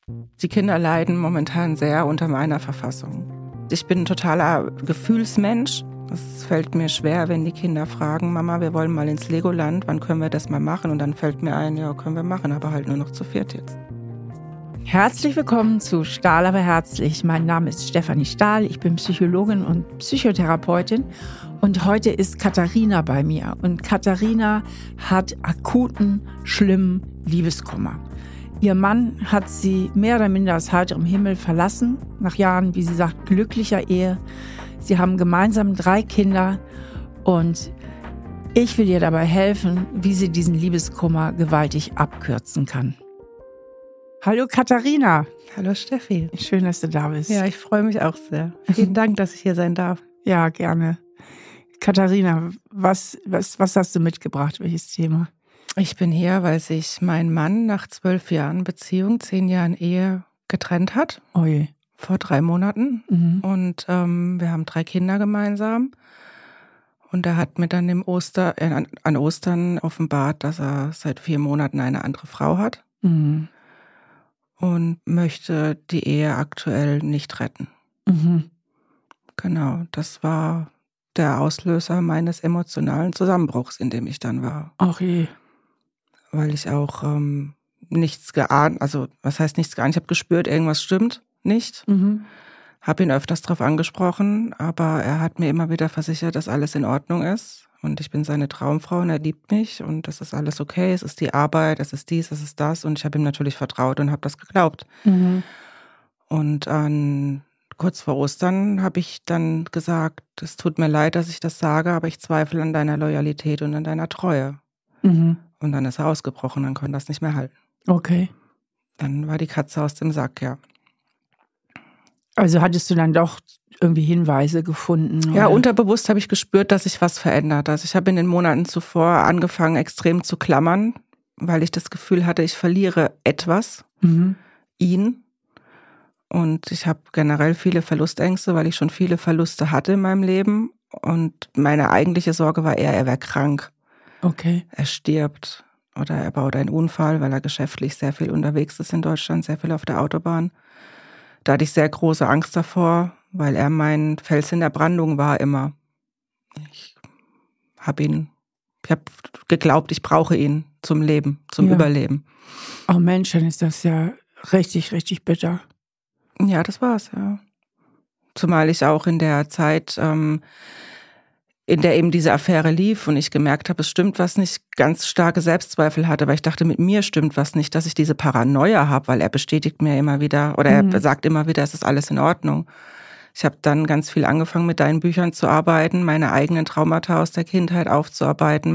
Die Kinder leiden momentan sehr unter meiner Verfassung. Ich bin ein totaler Gefühlsmensch. Es fällt mir schwer, wenn die Kinder fragen, Mama, wir wollen mal ins Legoland, wann können wir das mal machen? Und dann fällt mir ein, ja, können wir machen, aber halt nur noch zu viert jetzt. Herzlich willkommen zu Stahl aber herzlich. Mein Name ist Stefanie Stahl, ich bin Psychologin und Psychotherapeutin und heute ist Katharina bei mir. Und Katharina hat akuten, schlimmen Liebeskummer. Ihr Mann hat sie mehr oder minder aus heiterem Himmel verlassen, nach Jahren, wie sie sagt, glücklicher Ehe. Sie haben gemeinsam 3 Kinder und ich will ihr dabei helfen, wie sie diesen Liebeskummer gewaltig abkürzen kann. Hallo Katharina. Hallo Steffi. Schön, dass du da bist. Ja, ich freue mich auch sehr. Vielen Dank, dass ich hier sein darf. Ja, gerne. Katharina, was hast du mitgebracht? Welches Thema? Ich bin hier, weil sich mein Mann nach 12 Jahren Beziehung, 10 Jahren Ehe getrennt hat. Oh je. Vor 3 Monaten. Mhm. Und wir haben 3 Kinder gemeinsam. Und er hat mir dann an Ostern offenbart, dass er seit 4 Monaten eine andere Frau hat. Mhm. Und möchte die Ehe aktuell nicht retten. Mhm. Genau, das war der Auslöser meines emotionalen Zusammenbruchs, in dem ich dann war. Ach je. Weil ich auch nichts geahnt, also was heißt nichts geahnt, ich habe gespürt, irgendwas stimmt nicht. Mhm. Habe ihn öfters darauf angesprochen, aber er hat mir immer wieder versichert, dass alles in Ordnung ist. Und ich bin seine Traumfrau und er liebt mich und das ist alles okay, es ist die Arbeit, es ist dies, es ist das. Und ich habe ihm natürlich vertraut und habe das geglaubt. Mhm. Und kurz vor Ostern habe ich dann gesagt, es tut mir leid, dass ich das sage, aber ich zweifle an deiner Loyalität und an deiner Treue. Mhm. Und dann ist er ausgebrochen, dann konnte er das nicht mehr halten. Okay. Dann war die Katze aus dem Sack, ja. Also hattest du dann doch irgendwie Hinweise gefunden? Ja, oder? unterbewusst habe ich gespürt, dass sich was verändert. Also ich habe in den Monaten zuvor angefangen, extrem zu klammern, weil ich das Gefühl hatte, ich verliere etwas, ihn. Und ich habe generell viele Verlustängste, weil ich schon viele Verluste hatte in meinem Leben. Und meine eigentliche Sorge war eher, er wäre krank. Okay. Er stirbt oder er baut einen Unfall, weil er geschäftlich sehr viel unterwegs ist in Deutschland, sehr viel auf der Autobahn. Da hatte ich sehr große Angst davor, weil er mein Fels in der Brandung war immer. Ich habe geglaubt, ich brauche ihn zum Leben, zum Überleben. Oh Mensch, dann ist das ja richtig, richtig bitter. Ja, das war's, ja. Zumal ich auch in der Zeit, in der eben diese Affäre lief und ich gemerkt habe, es stimmt was nicht, ganz starke Selbstzweifel hatte, weil ich dachte, mit mir stimmt was nicht, dass ich diese Paranoia habe, weil er bestätigt mir immer wieder oder er sagt immer wieder, es ist alles in Ordnung. Ich habe dann ganz viel angefangen, mit deinen Büchern zu arbeiten, meine eigenen Traumata aus der Kindheit aufzuarbeiten,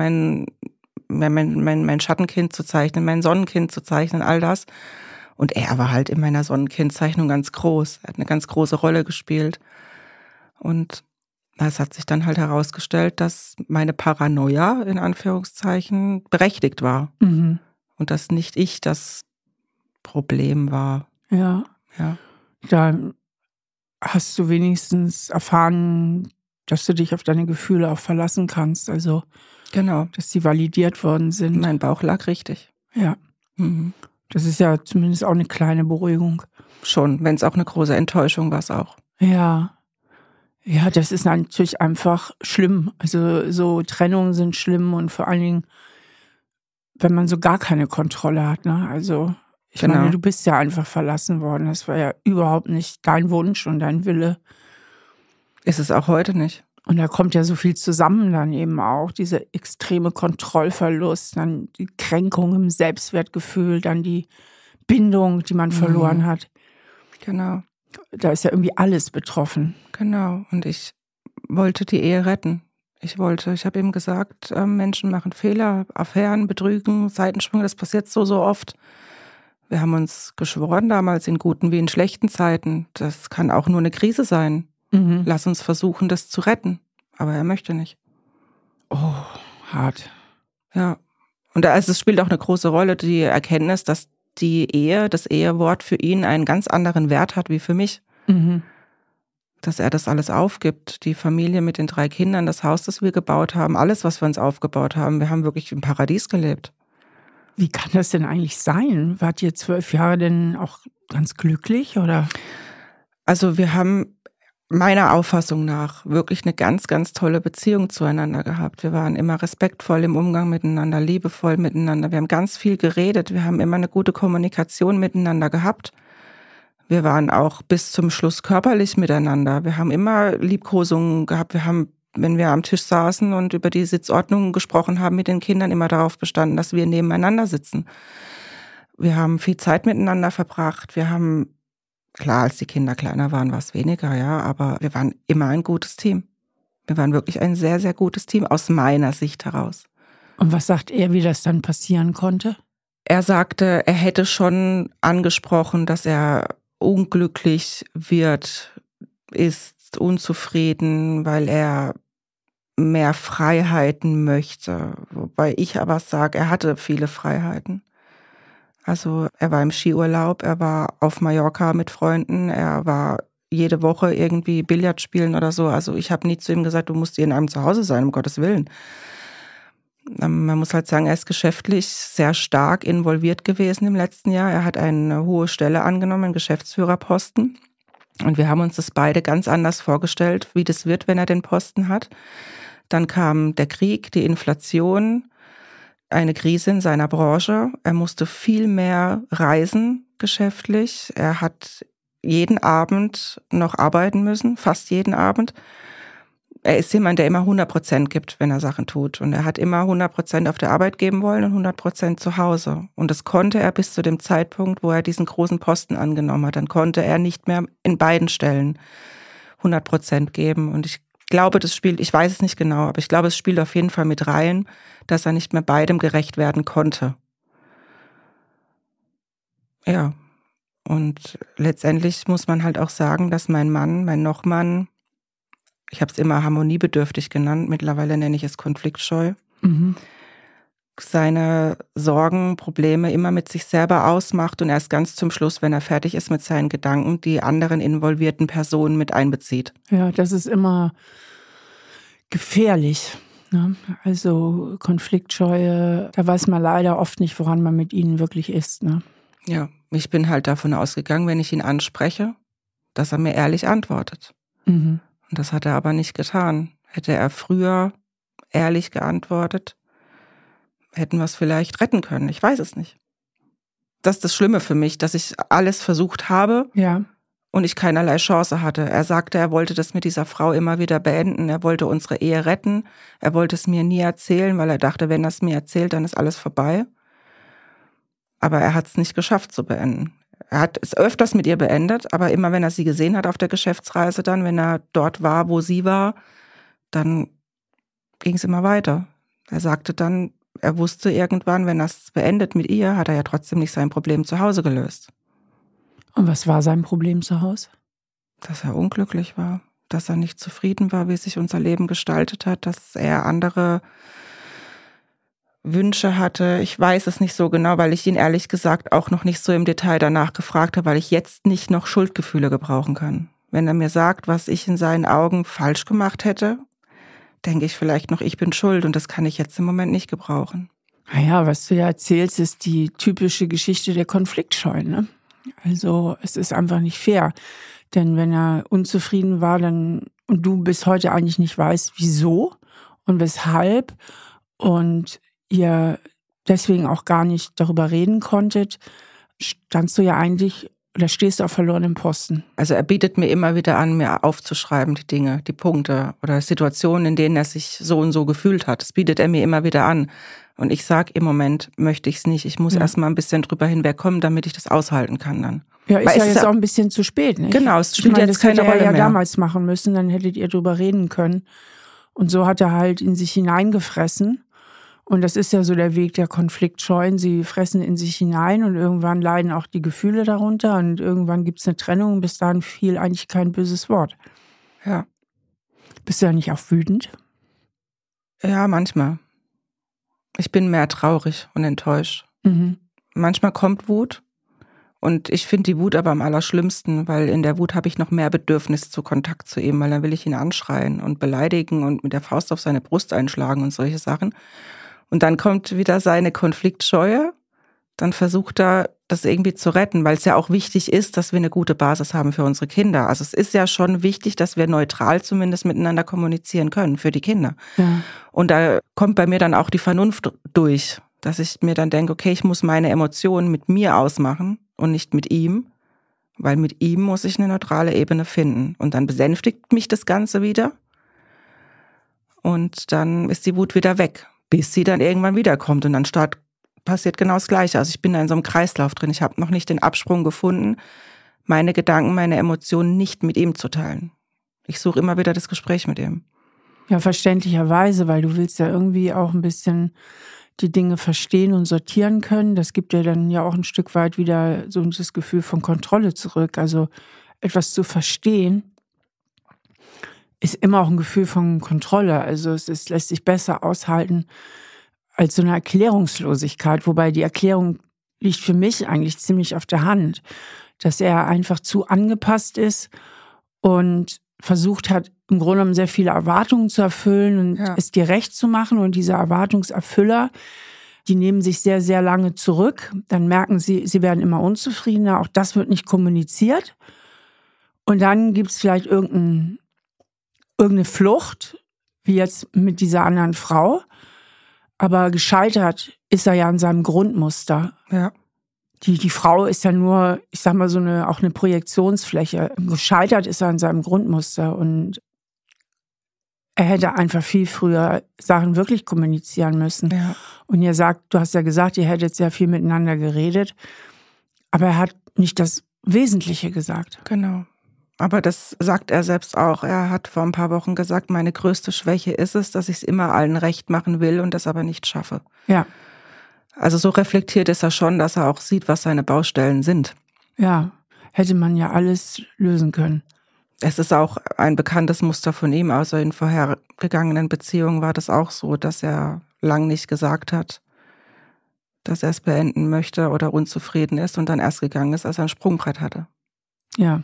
mein Schattenkind zu zeichnen, mein Sonnenkind zu zeichnen, all das. Und er war halt in meiner Sonnenkindzeichnung ganz groß. Er hat eine ganz große Rolle gespielt. Und es hat sich dann halt herausgestellt, dass meine Paranoia, in Anführungszeichen, berechtigt war. Mhm. Und dass nicht ich das Problem war. Ja. Da hast du wenigstens erfahren, dass du dich auf deine Gefühle auch verlassen kannst. Also, genau, dass die validiert worden sind. Mein Bauch lag richtig. Ja. Mhm. Das ist ja zumindest auch eine kleine Beruhigung. Schon, wenn es auch eine große Enttäuschung war, es auch. Ja. Ja, das ist natürlich einfach schlimm. Also so Trennungen sind schlimm und vor allen Dingen, wenn man so gar keine Kontrolle hat. Ne? Also ich meine, du bist ja einfach verlassen worden. Das war ja überhaupt nicht dein Wunsch und dein Wille. Ist es auch heute nicht. Und da kommt ja so viel zusammen dann eben auch. Dieser extreme Kontrollverlust, dann die Kränkung im Selbstwertgefühl, dann die Bindung, die man verloren hat. Genau. Da ist ja irgendwie alles betroffen. Genau. Und ich wollte die Ehe retten. Ich habe ihm gesagt, Menschen machen Fehler, Affären, Betrügen, Seitensprünge, das passiert so oft. Wir haben uns geschworen damals in guten wie in schlechten Zeiten. Das kann auch nur eine Krise sein. Mhm. Lass uns versuchen, das zu retten. Aber er möchte nicht. Oh, hart. Ja. Und es spielt auch eine große Rolle, die Erkenntnis, dass die Ehe, das Ehewort für ihn einen ganz anderen Wert hat wie für mich. Mhm. Dass er das alles aufgibt. Die Familie mit den 3 Kindern, das Haus, das wir gebaut haben, alles, was wir uns aufgebaut haben. Wir haben wirklich im Paradies gelebt. Wie kann das denn eigentlich sein? Wart ihr 12 Jahre denn auch ganz glücklich, oder? Also wir haben meiner Auffassung nach wirklich eine ganz, ganz tolle Beziehung zueinander gehabt. Wir waren immer respektvoll im Umgang miteinander, liebevoll miteinander. Wir haben ganz viel geredet. Wir haben immer eine gute Kommunikation miteinander gehabt. Wir waren auch bis zum Schluss körperlich miteinander. Wir haben immer Liebkosungen gehabt. Wir haben, wenn wir am Tisch saßen und über die Sitzordnung gesprochen haben mit den Kindern, immer darauf bestanden, dass wir nebeneinander sitzen. Wir haben viel Zeit miteinander verbracht. Wir haben, klar, als die Kinder kleiner waren, war es weniger, ja, aber wir waren immer ein gutes Team. Wir waren wirklich ein sehr, sehr gutes Team aus meiner Sicht heraus. Und was sagt er, wie das dann passieren konnte? Er sagte, er hätte schon angesprochen, dass er unglücklich ist unzufrieden, weil er mehr Freiheiten möchte. Wobei ich aber sage, er hatte viele Freiheiten. Also er war im Skiurlaub, er war auf Mallorca mit Freunden, er war jede Woche irgendwie Billard spielen oder so. Also ich habe nie zu ihm gesagt, du musst in einem zu Hause sein, um Gottes Willen. Man muss halt sagen, er ist geschäftlich sehr stark involviert gewesen im letzten Jahr. Er hat eine hohe Stelle angenommen, einen Geschäftsführerposten. Und wir haben uns das beide ganz anders vorgestellt, wie das wird, wenn er den Posten hat. Dann kam der Krieg, die Inflation, eine Krise in seiner Branche. Er musste viel mehr reisen geschäftlich. Er hat jeden Abend noch arbeiten müssen, fast jeden Abend. Er ist jemand, der immer 100% gibt, wenn er Sachen tut. Und er hat immer 100% auf der Arbeit geben wollen und 100% zu Hause. Und das konnte er bis zu dem Zeitpunkt, wo er diesen großen Posten angenommen hat. Dann konnte er nicht mehr in beiden Stellen 100% geben. Und ich glaube, das spielt, ich weiß es nicht genau, aber ich glaube, es spielt auf jeden Fall mit rein, dass er nicht mehr beidem gerecht werden konnte. Ja. Und letztendlich muss man halt auch sagen, dass mein Mann, mein Nochmann, ich habe es immer harmoniebedürftig genannt, mittlerweile nenne ich es konfliktscheu, seine Sorgen, Probleme immer mit sich selber ausmacht und erst ganz zum Schluss, wenn er fertig ist mit seinen Gedanken, die anderen involvierten Personen mit einbezieht. Ja, das ist immer gefährlich. Ne? Also Konfliktscheue, da weiß man leider oft nicht, woran man mit ihnen wirklich ist. Ne? Ja, ich bin halt davon ausgegangen, wenn ich ihn anspreche, dass er mir ehrlich antwortet. Und das hat er aber nicht getan. Hätte er früher ehrlich geantwortet, hätten wir es vielleicht retten können. Ich weiß es nicht. Das ist das Schlimme für mich, dass ich alles versucht habe und ich keinerlei Chance hatte. Er sagte, er wollte das mit dieser Frau immer wieder beenden. Er wollte unsere Ehe retten. Er wollte es mir nie erzählen, weil er dachte, wenn er es mir erzählt, dann ist alles vorbei. Aber er hat es nicht geschafft zu beenden. Er hat es öfters mit ihr beendet, aber immer wenn er sie gesehen hat auf der Geschäftsreise dann, wenn er dort war, wo sie war, dann ging es immer weiter. Er sagte dann, er wusste irgendwann, wenn er es beendet mit ihr, hat er ja trotzdem nicht sein Problem zu Hause gelöst. Und was war sein Problem zu Hause? Dass er unglücklich war, dass er nicht zufrieden war, wie sich unser Leben gestaltet hat, dass er andere Wünsche hatte. Ich weiß es nicht so genau, weil ich ihn ehrlich gesagt auch noch nicht so im Detail danach gefragt habe, weil ich jetzt nicht noch Schuldgefühle gebrauchen kann. Wenn er mir sagt, was ich in seinen Augen falsch gemacht hätte, denke ich vielleicht noch, ich bin schuld und das kann ich jetzt im Moment nicht gebrauchen. Naja, was du ja erzählst, ist die typische Geschichte der Konfliktscheu. Ne? Also es ist einfach nicht fair. Denn wenn er unzufrieden war, dann und du bis heute eigentlich nicht weißt, wieso und weshalb und ihr deswegen auch gar nicht darüber reden konntet, standst du ja eigentlich oder stehst du auf verlorenem Posten. Also er bietet mir immer wieder an, mir aufzuschreiben, die Dinge, die Punkte oder Situationen, in denen er sich so und so gefühlt hat. Das bietet er mir immer wieder an. Und ich sage, im Moment möchte ich es nicht. Ich muss erst mal ein bisschen drüber hinwegkommen, damit ich das aushalten kann dann. Ja, ist ja jetzt auch ein bisschen zu spät, nicht? Genau, es spielt jetzt keine Rolle mehr. Das hätte er ja damals machen müssen, dann hättet ihr drüber reden können. Und so hat er halt in sich hineingefressen. Und das ist ja so der Weg der Konfliktscheuen. Sie fressen in sich hinein und irgendwann leiden auch die Gefühle darunter und irgendwann gibt es eine Trennung. Bis dahin fiel eigentlich kein böses Wort. Ja. Bist du ja nicht auch wütend? Ja, manchmal. Ich bin mehr traurig und enttäuscht. Manchmal kommt Wut und ich finde die Wut aber am allerschlimmsten, weil in der Wut habe ich noch mehr Bedürfnis zu Kontakt zu ihm, weil dann will ich ihn anschreien und beleidigen und mit der Faust auf seine Brust einschlagen und solche Sachen. Und dann kommt wieder seine Konfliktscheue. dann versucht er, das irgendwie zu retten, weil es ja auch wichtig ist, dass wir eine gute Basis haben für unsere Kinder. Also es ist ja schon wichtig, dass wir neutral zumindest miteinander kommunizieren können für die Kinder. Ja. Und da kommt bei mir dann auch die Vernunft durch, dass ich mir dann denke, okay, ich muss meine Emotionen mit mir ausmachen und nicht mit ihm, weil mit ihm muss ich eine neutrale Ebene finden. Und dann besänftigt mich das Ganze wieder und dann ist die Wut wieder weg, bis sie dann irgendwann wiederkommt und dann passiert genau das Gleiche. Also ich bin da in so einem Kreislauf drin. Ich habe noch nicht den Absprung gefunden, meine Gedanken, meine Emotionen nicht mit ihm zu teilen. Ich suche immer wieder das Gespräch mit ihm. Ja, verständlicherweise, weil du willst ja irgendwie auch ein bisschen die Dinge verstehen und sortieren können. Das gibt dir dann ja auch ein Stück weit wieder so das Gefühl von Kontrolle zurück. Also etwas zu verstehen ist immer auch ein Gefühl von Kontrolle. Also lässt sich besser aushalten als so eine Erklärungslosigkeit. Wobei die Erklärung liegt für mich eigentlich ziemlich auf der Hand, dass er einfach zu angepasst ist und versucht hat, im Grunde genommen sehr viele Erwartungen zu erfüllen und es dir recht zu machen. Und diese Erwartungserfüller, die nehmen sich sehr, sehr lange zurück. Dann merken sie werden immer unzufriedener. Auch das wird nicht kommuniziert. Und dann gibt es vielleicht irgendeine Flucht, wie jetzt mit dieser anderen Frau. Aber gescheitert ist er ja an seinem Grundmuster. Ja. Die Frau ist ja nur, ich sag mal, auch eine Projektionsfläche. Gescheitert ist er an seinem Grundmuster und er hätte einfach viel früher Sachen wirklich kommunizieren müssen. Ja. Und du hast ja gesagt, ihr hättet sehr viel miteinander geredet, aber er hat nicht das Wesentliche gesagt. Genau. Aber das sagt er selbst auch. Er hat vor ein paar Wochen gesagt, meine größte Schwäche ist es, dass ich es immer allen recht machen will und das aber nicht schaffe. Ja. Also so reflektiert ist er schon, dass er auch sieht, was seine Baustellen sind. Ja, hätte man ja alles lösen können. Es ist auch ein bekanntes Muster von ihm. Also in vorhergegangenen Beziehungen war das auch so, dass er lang nicht gesagt hat, dass er es beenden möchte oder unzufrieden ist und dann erst gegangen ist, als er ein Sprungbrett hatte. Ja.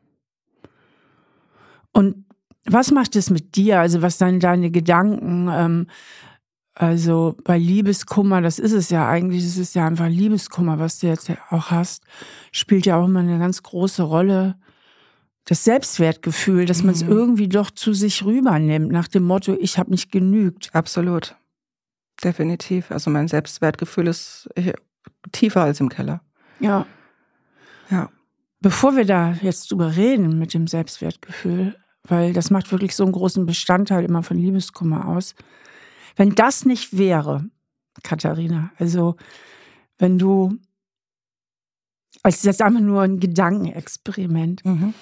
Und was macht es mit dir? Also was sind deine Gedanken? Also bei Liebeskummer, das ist es ja eigentlich, es ist ja einfach Liebeskummer, was du jetzt auch hast, spielt ja auch immer eine ganz große Rolle. Das Selbstwertgefühl, dass man es irgendwie doch zu sich rübernimmt, nach dem Motto, ich habe nicht genügt. Absolut. Definitiv. Also mein Selbstwertgefühl ist tiefer als im Keller. Ja. Ja. Bevor wir da jetzt drüber reden mit dem Selbstwertgefühl, weil das macht wirklich so einen großen Bestandteil immer von Liebeskummer aus. Wenn das nicht wäre, Katharina, also wenn du, als jetzt einfach nur ein Gedankenexperiment,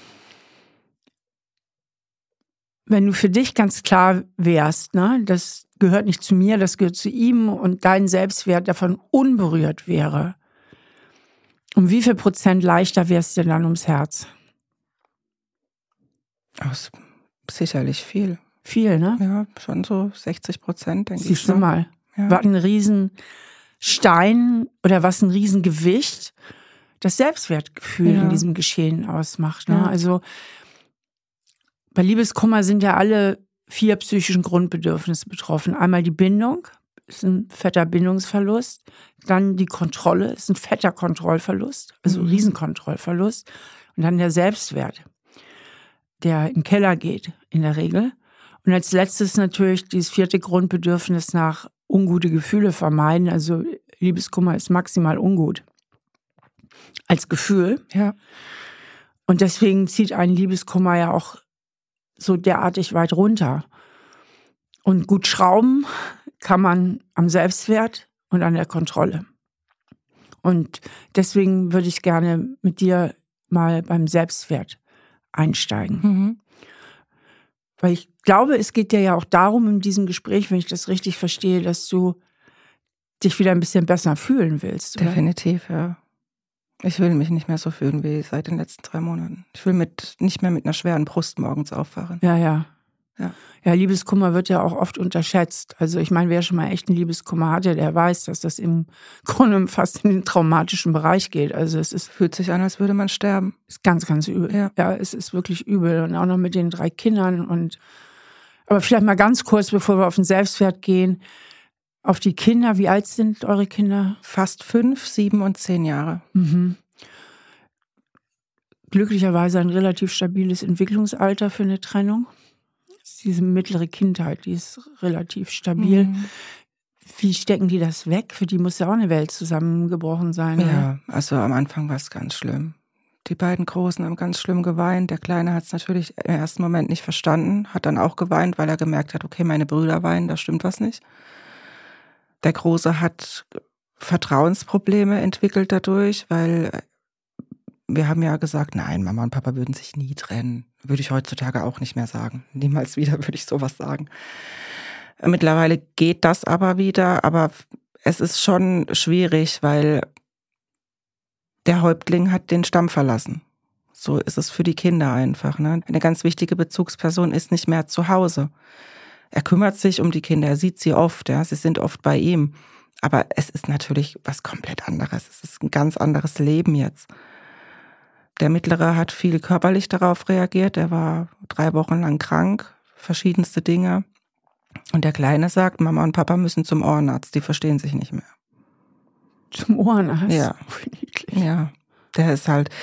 wenn du für dich ganz klar wärst, ne, das gehört nicht zu mir, das gehört zu ihm und dein Selbstwert davon unberührt wäre, um wie viel Prozent leichter wärst du dann ums Herz? Sicherlich viel. Viel, ne? Ja, schon so 60%, denke ich. Siehst du mal, was ein Riesenstein oder was ein Riesengewicht das Selbstwertgefühl in diesem Geschehen ausmacht. Ne? Ja. Also bei Liebeskummer sind ja alle 4 psychischen Grundbedürfnisse betroffen. Einmal die Bindung, ist ein fetter Bindungsverlust. Dann die Kontrolle, ist ein fetter Kontrollverlust, also ein Riesenkontrollverlust. Und dann der Selbstwert, der in den Keller geht in der Regel. Und als letztes natürlich dieses 4. Grundbedürfnis nach ungute Gefühle vermeiden. Also Liebeskummer ist maximal ungut als Gefühl. Ja. Und deswegen zieht ein Liebeskummer ja auch so derartig weit runter. Und gut schrauben kann man am Selbstwert und an der Kontrolle. Und deswegen würde ich gerne mit dir mal beim Selbstwert einsteigen. Weil ich glaube, es geht dir ja auch darum in diesem Gespräch, wenn ich das richtig verstehe, dass du dich wieder ein bisschen besser fühlen willst. Oder? Definitiv, ja. Ich will mich nicht mehr so fühlen wie seit den letzten 3 Monaten. Ich will nicht mehr mit einer schweren Brust morgens aufwachen. Ja, Liebeskummer wird ja auch oft unterschätzt. Also ich meine, wer schon mal echt einen Liebeskummer hatte, der weiß, dass das im Grunde fast in den traumatischen Bereich geht. Also Fühlt sich an, als würde man sterben. Ist ganz, ganz übel. Ja, es ist wirklich übel. Und auch noch mit den 3 Kindern. Aber vielleicht mal ganz kurz, bevor wir auf den Selbstwert gehen. auf die Kinder. Wie alt sind eure Kinder? Fast 5, 7 und 10 Jahre. Mhm. Glücklicherweise ein relativ stabiles Entwicklungsalter für eine Trennung. Diese mittlere Kindheit, die ist relativ stabil. Mhm. Wie stecken die das weg? Für die muss ja auch eine Welt zusammengebrochen sein. Ja, oder? also am Anfang war es ganz schlimm. Die beiden Großen haben ganz schlimm geweint. Der Kleine hat es natürlich im ersten Moment nicht verstanden, hat dann auch geweint, weil er gemerkt hat, okay, meine Brüder weinen, da stimmt was nicht. Der Große hat Vertrauensprobleme entwickelt dadurch, weil wir haben ja gesagt, nein, Mama und Papa würden sich nie trennen. Würde ich heutzutage auch nicht mehr sagen. Niemals wieder würde ich sowas sagen. Mittlerweile geht das aber wieder, aber es ist schon schwierig, weil der Häuptling hat den Stamm verlassen. So ist es für die Kinder einfach. Ne? Eine ganz wichtige Bezugsperson ist nicht mehr zu Hause. Er kümmert sich um die Kinder, er sieht sie oft, ja, sie sind oft bei ihm. Aber es ist natürlich was komplett anderes. Es ist ein ganz anderes Leben jetzt. Der Mittlere hat viel körperlich darauf reagiert. Er war 3 Wochen lang krank, verschiedenste Dinge. Und der Kleine sagt, Mama und Papa müssen zum Ohrenarzt, die verstehen sich nicht mehr. Zum Ohrenarzt? Ja. Ja, der ist halt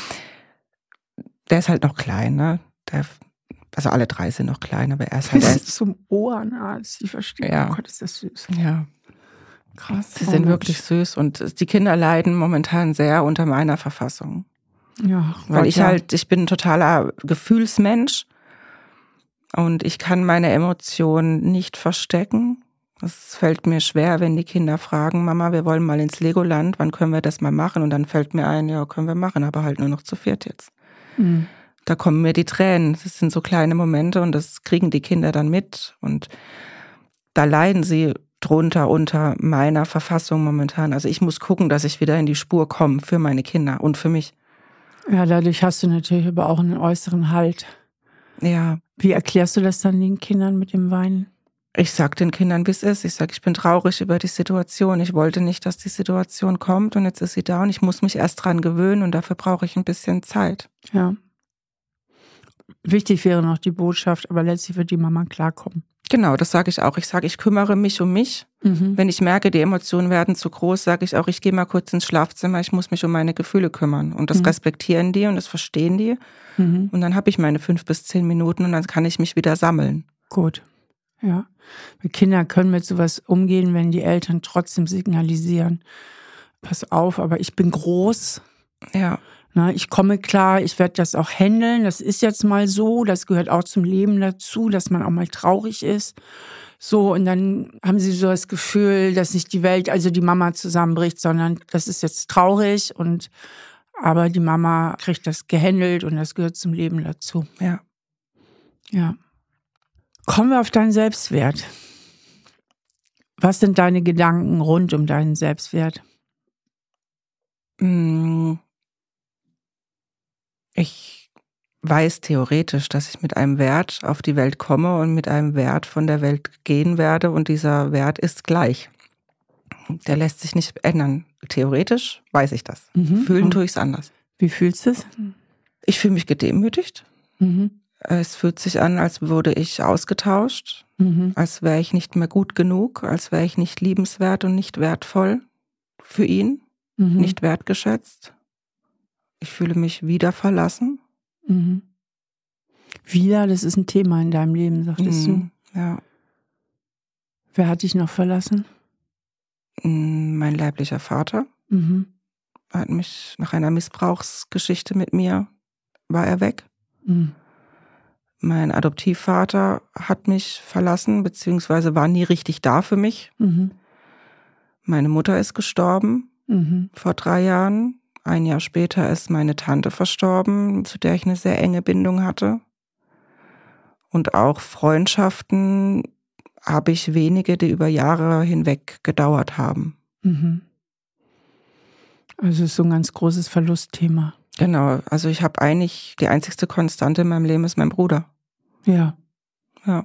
noch klein, ne? Also alle 3 sind noch klein, aber er ist halt erst zum Ohrenarzt, ich verstehe. Ja. Oh Gott, ist das süß. Ja. Krass. Sie sind wirklich süß und die Kinder leiden momentan sehr unter meiner Verfassung. Ja. Weil ich bin ein totaler Gefühlsmensch und ich kann meine Emotionen nicht verstecken. Es fällt mir schwer, wenn die Kinder fragen, Mama, wir wollen mal ins Legoland, wann können wir das mal machen? Und dann fällt mir ein, ja, können wir machen, aber halt nur noch zu 4 jetzt. Mhm. Da kommen mir die Tränen. Das sind so kleine Momente und das kriegen die Kinder dann mit. Und da leiden sie drunter unter meiner Verfassung momentan. Also ich muss gucken, dass ich wieder in die Spur komme für meine Kinder und für mich. Ja, dadurch hast du natürlich aber auch einen äußeren Halt. Ja. Wie erklärst du das dann den Kindern mit dem Weinen? Ich sag den Kindern, wie es ist. Ich sag, ich bin traurig über die Situation. Ich wollte nicht, dass die Situation kommt und jetzt ist sie da und ich muss mich erst dran gewöhnen und dafür brauche ich ein bisschen Zeit. Ja. Wichtig wäre noch die Botschaft, aber letztlich wird die Mama klarkommen. Genau, das sage ich auch. Ich sage, ich kümmere mich um mich. Mhm. Wenn ich merke, die Emotionen werden zu groß, sage ich auch, ich gehe mal kurz ins Schlafzimmer, ich muss mich um meine Gefühle kümmern. Und das respektieren die und das verstehen die. Mhm. Und dann habe ich meine 5 bis 10 Minuten und dann kann ich mich wieder sammeln. Gut. Ja. Kinder können mit sowas umgehen, wenn die Eltern trotzdem signalisieren, pass auf, aber ich bin groß. Ja. Na, ich komme klar, ich werde das auch handeln. Das ist jetzt mal so, das gehört auch zum Leben dazu, dass man auch mal traurig ist. So, und dann haben sie so das Gefühl, dass nicht die Welt, also die Mama zusammenbricht, sondern das ist jetzt traurig aber die Mama kriegt das gehandelt und das gehört zum Leben dazu. Ja. Ja. Kommen wir auf deinen Selbstwert. Was sind deine Gedanken rund um deinen Selbstwert? Ich weiß theoretisch, dass ich mit einem Wert auf die Welt komme und mit einem Wert von der Welt gehen werde und dieser Wert ist gleich. Der lässt sich nicht ändern. Theoretisch weiß ich das. Fühlen tue ich es anders. Wie fühlst du es? Ich fühle mich gedemütigt. Es fühlt sich an, als würde ich ausgetauscht, als wäre ich nicht mehr gut genug, als wäre ich nicht liebenswert und nicht wertvoll für ihn, nicht wertgeschätzt. Ich fühle mich wieder verlassen. Wieder, das ist ein Thema in deinem Leben, sagtest du. Ja. Wer hat dich noch verlassen? Mein leiblicher Vater hat mich nach einer Missbrauchsgeschichte mit mir, war er weg. Mein Adoptivvater hat mich verlassen, beziehungsweise war nie richtig da für mich. Meine Mutter ist gestorben vor 3 Jahren. Ein Jahr später ist meine Tante verstorben, zu der ich eine sehr enge Bindung hatte. Und auch Freundschaften habe ich wenige, die über Jahre hinweg gedauert haben. Also es ist so ein ganz großes Verlustthema. Genau, also ich habe eigentlich, die einzigste Konstante in meinem Leben ist mein Bruder. Ja. Ja.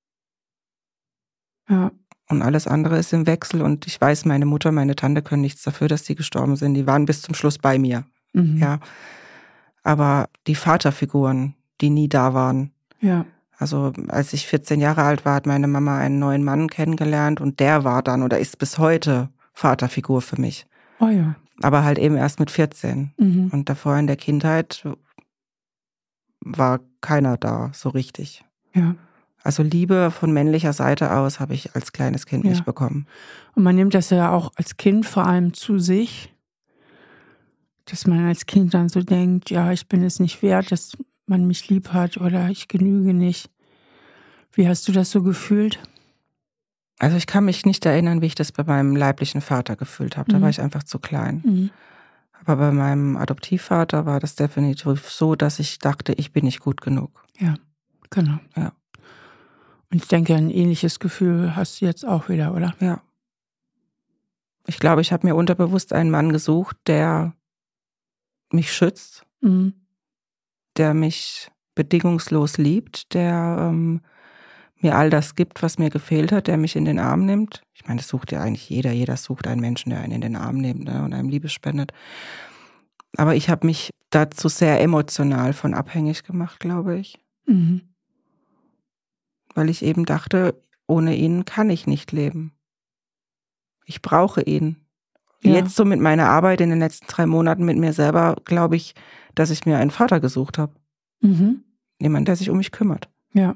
Ja. Und alles andere ist im Wechsel und ich weiß, meine Mutter, meine Tante können nichts dafür, dass die gestorben sind. Die waren bis zum Schluss bei mir. Ja. Aber die Vaterfiguren, die nie da waren, ja. Also als ich 14 Jahre alt war, hat meine Mama einen neuen Mann kennengelernt und der war dann oder ist bis heute Vaterfigur für mich. Oh ja. Aber halt eben erst mit 14. Mhm. Und davor in der Kindheit war keiner da so richtig. Ja. Also Liebe von männlicher Seite aus habe ich als kleines Kind nicht bekommen. Und man nimmt das ja auch als Kind vor allem zu sich, dass man als Kind dann so denkt, ja, ich bin es nicht wert, dass man mich lieb hat oder ich genüge nicht. Wie hast du das so gefühlt? Also ich kann mich nicht erinnern, wie ich das bei meinem leiblichen Vater gefühlt habe. Da war ich einfach zu klein. Mhm. Aber bei meinem Adoptivvater war das definitiv so, dass ich dachte, ich bin nicht gut genug. Ja, genau. Ja. Und ich denke, ein ähnliches Gefühl hast du jetzt auch wieder, oder? Ja. Ich glaube, ich habe mir unterbewusst einen Mann gesucht, der mich schützt, der mich bedingungslos liebt, der mir all das gibt, was mir gefehlt hat, der mich in den Arm nimmt. Ich meine, das sucht ja eigentlich jeder. Jeder sucht einen Menschen, der einen in den Arm nimmt, ne, und einem Liebe spendet. Aber ich habe mich dazu sehr emotional von abhängig gemacht, glaube ich. Mhm. Weil ich eben dachte, ohne ihn kann ich nicht leben. Ich brauche ihn. Ja. Jetzt so mit meiner Arbeit in den letzten 3 Monaten mit mir selber, glaube ich, dass ich mir einen Vater gesucht habe. Mhm. Jemand, der sich um mich kümmert. Ja.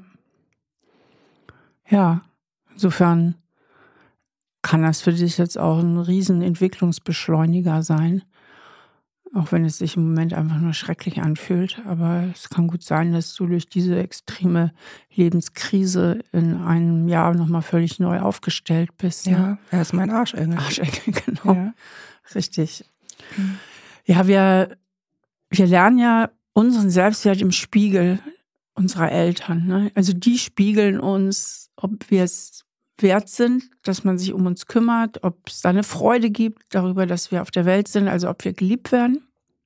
Ja, insofern kann das für dich jetzt auch ein riesen Entwicklungsbeschleuniger sein. Auch wenn es sich im Moment einfach nur schrecklich anfühlt. Aber es kann gut sein, dass du durch diese extreme Lebenskrise in einem Jahr nochmal völlig neu aufgestellt bist. Ja, er ist mein Arschengel. Arschengel, genau. Ja. Richtig. Ja, wir lernen ja unseren Selbstwert im Spiegel unserer Eltern. Ne? Also die spiegeln uns, ob wir es wert sind, dass man sich um uns kümmert, ob es da eine Freude gibt darüber, dass wir auf der Welt sind, also ob wir geliebt werden.